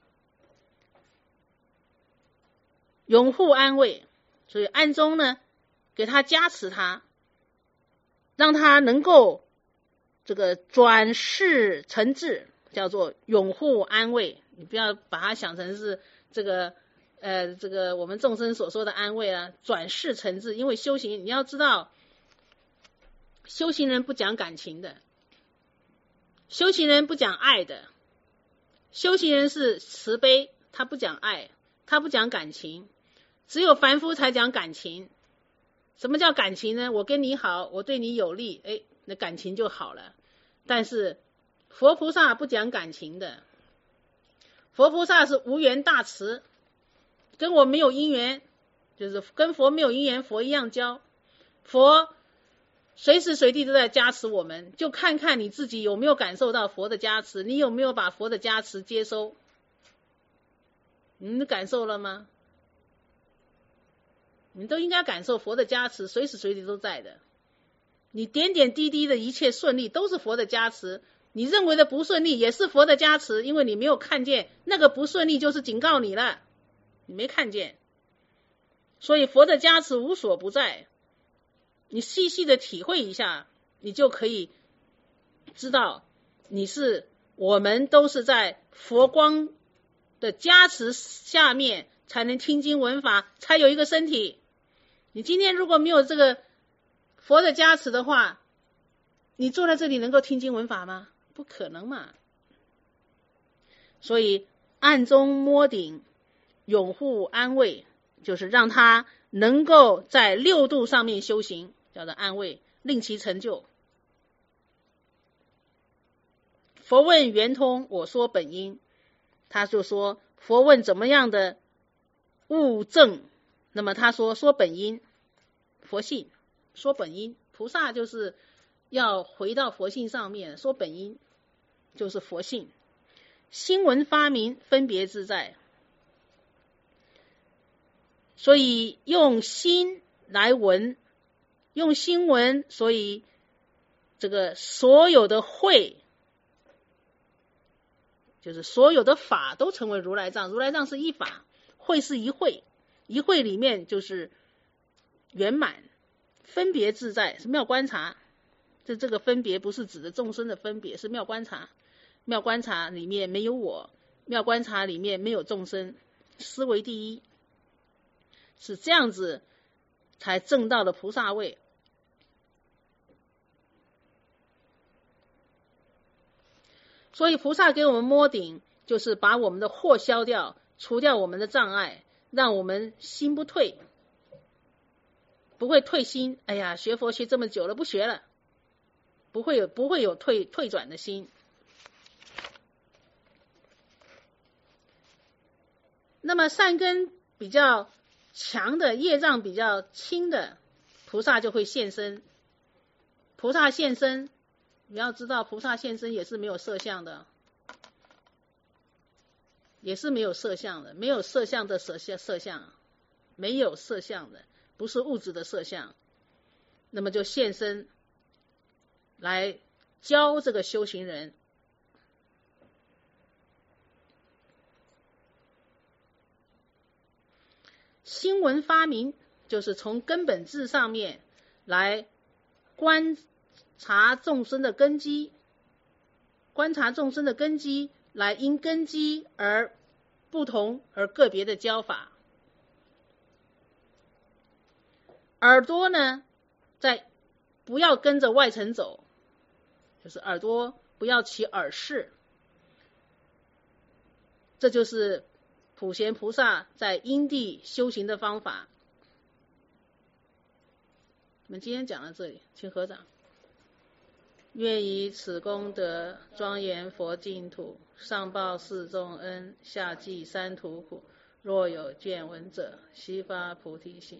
拥护安慰，所以暗中呢给他加持他，让他能够这个转世成智，叫做拥护安慰。你不要把它想成是这个呃这个我们众生所说的安慰啊，转世成智。因为修行你要知道，修行人不讲感情的，修行人不讲爱的，修行人是慈悲，他不讲爱，他不讲感情，只有凡夫才讲感情。什么叫感情呢？我跟你好，我对你有利，哎，那感情就好了。但是佛菩萨不讲感情的，佛菩萨是无缘大慈，跟我没有因缘，就是跟佛没有因缘，佛一样教。佛随时随地都在加持我们，就看看你自己有没有感受到佛的加持，你有没有把佛的加持接收？你们感受了吗？你都应该感受佛的加持，随时随地都在的。你点点滴滴的一切顺利都是佛的加持，你认为的不顺利也是佛的加持，因为你没有看见那个不顺利就是警告你了，你没看见。所以佛的加持无所不在，你细细的体会一下，你就可以知道你是我们都是在佛光的加持下面才能听经闻法，才有一个身体。你今天如果没有这个佛的加持的话，你坐在这里能够听经闻法吗？不可能嘛。所以暗中摸顶，拥护安慰，就是让他能够在六度上面修行，叫做安慰，令其成就。佛问圆通，我说本因。他就说佛问怎么样的悟正，那么他说说本因，佛性，说本因，菩萨就是要回到佛性上面，说本因就是佛性。心闻发明，分别自在， 所以用心来闻，用心闻，所以这个所有的慧，就是所有的法都成为如来藏。如来藏是一法，慧是一慧，一慧里面就是圆满，分别自在，是妙观察。这这个分别不是指的众生的分别，是妙观察。妙观察里面没有我，妙观察里面没有众生，思维第一，是这样子才证到了菩萨位。所以菩萨给我们摸顶，就是把我们的惑消掉，除掉我们的障碍，让我们心不退，不会退心。哎呀，学佛学这么久了，不学了，不会有不会有退退转的心。那么善根比较强的，业障比较轻的，菩萨就会现身。菩萨现身，你要知道，菩萨现身也是没有色相的，也是没有色相的，没有色相的色相，色相没有色相的，不是物质的色相。那么就现身来教这个修行人。心闻发明，就是从根本质上面来观察众生的根基，观察众生的根基，来因根基而不同而个别的教法。耳朵呢，在不要跟着外尘走，就是耳朵不要起耳识，这就是普贤菩萨在因地修行的方法。我们今天讲到这里，请合掌。愿以此功德庄严佛净土，上报四重恩，下济三途苦。若有见闻者，悉发菩提心。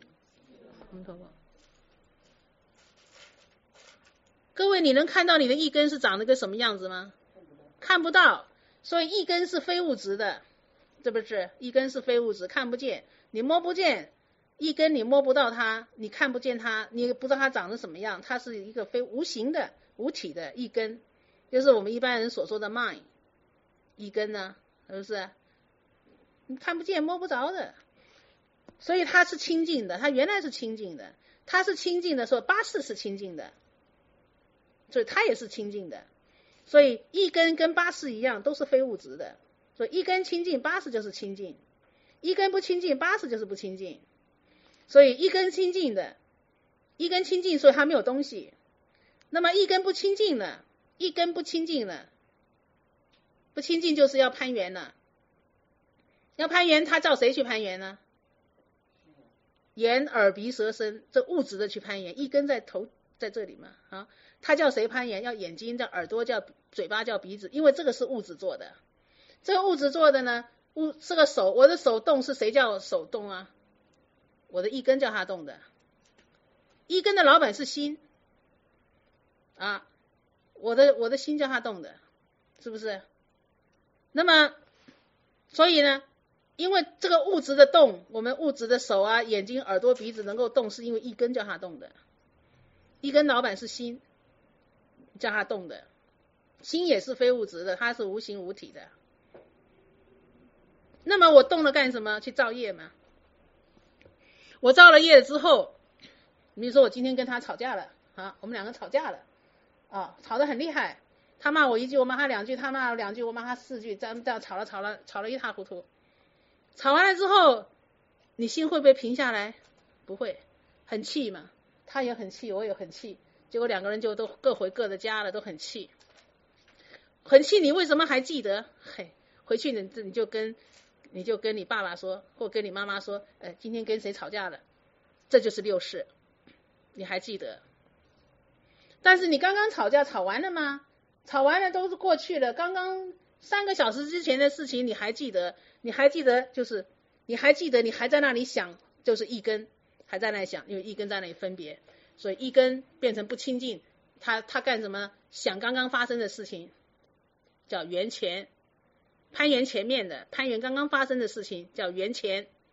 各位，你能看到你的一根是长得个什么样子吗？看不到，所以一根是非物质的。是不是一根是非物质，看不见，你摸不见一根，你摸不到它，你看不见它，你不知道它长得什么样，它是一个非无形的无体的一根，就是我们一般人所说的 mind 一根呢，是不是你看不见摸不着的？所以它是清净的，它原来是清净的，它是清净的时候，八识是清净的，所以它也是清净的。所以一根跟八识一样，都是非物质的。所以一根清净，八识就是清净；一根不清净，八识就是不清净。所以一根清净的，一根清净，所以它没有东西。那么一根不清净了，一根不清净了，不清净就是要攀缘了。要攀缘，他叫谁去攀缘呢？眼、耳、鼻、舌、身，这物质的去攀缘。一根在头在这里嘛，啊，他叫谁攀缘？要眼睛，叫耳朵，叫嘴巴，叫鼻子，因为这个是物质做的。这个物质做的呢，物这个手，我的手动是谁叫手动啊？我的一根叫他动的。一根的老板是心啊，我的我的心叫他动的，是不是？那么所以呢，因为这个物质的动，我们物质的手啊、眼睛、耳朵、鼻子能够动，是因为一根叫他动的。一根老板是心叫他动的，心也是非物质的，它是无形无体的。那么我动了干什么？去造业嘛。我造了业之后，比如说我今天跟他吵架了啊，我们两个吵架了啊，吵得很厉害，他骂我一句，我骂他两句，他骂我两句，我骂他四句，这样这样吵了吵了吵了一塌糊涂。吵完了之后，你心会不会平下来？不会，很气嘛，他也很气，我也很气，结果两个人就都各回各的家了，都很气。很气，你为什么还记得？嘿，回去你你就跟你就跟你爸爸说，或跟你妈妈说，呃，今天跟谁吵架了？这就是六世，你还记得？但是你刚刚吵架吵完了吗？吵完了都是过去了，刚刚三个小时之前的事情你还记得？你还记得就是你还记得你还在那里想，就是一根还在那里想，因为一根在那里分别，所以一根变成不清净，他他干什么？想刚刚发生的事情，叫缘前。攀缘前面的，攀缘刚刚发生的事情叫缘前。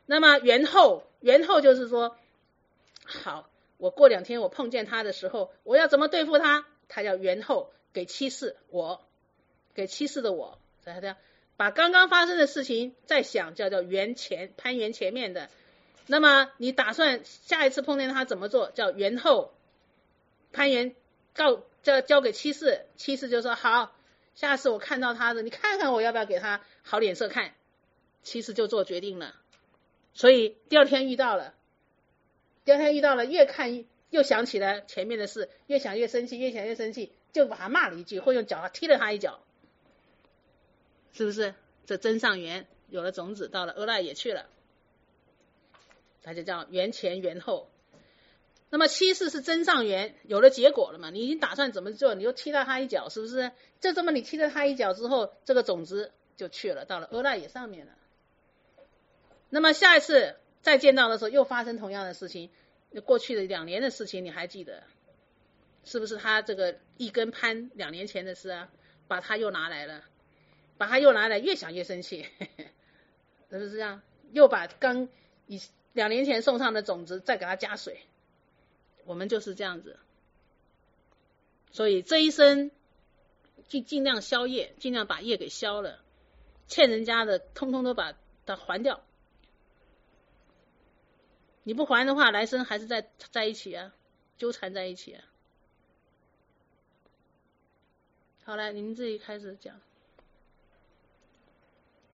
那么元后，元后就是说，好，我过两天我碰见他的时候，我要怎么对付他？他要元后给七世我，给七世的我，这样把刚刚发生的事情再想，叫叫元前，攀元前面的。那么你打算下一次碰见他怎么做？叫元后攀元告交交给七世，七世就说好，下次我看到他的，你看看我要不要给他好脸色看。七世就做决定了，所以第二天遇到了，第二天遇到了，越看又想起了前面的事，越想越生气，越想越生气，就把他骂了一句，或用脚踢了他一脚，是不是？这真上缘有了种子，到了阿赖也去了，它就叫缘前缘后。那么七世是真上缘，有了结果了嘛？你已经打算怎么做，你又踢了他一脚，是不是？就这么你踢了他一脚之后，这个种子就去了，到了阿赖也上面了。那么下一次再见到的时候，又发生同样的事情，过去的两年的事情你还记得？是不是他这个一根攀两年前的事啊？把他又拿来了，把他又拿来，越想越生气，呵呵，是不是这样？又把刚以两年前送上的种子再给他加水，我们就是这样子。所以这一生尽尽量消业，尽量把业给消了，欠人家的通通都把它还掉。你不还的话，来生还是在在一起啊，纠缠在一起啊。好了，你们自己开始讲。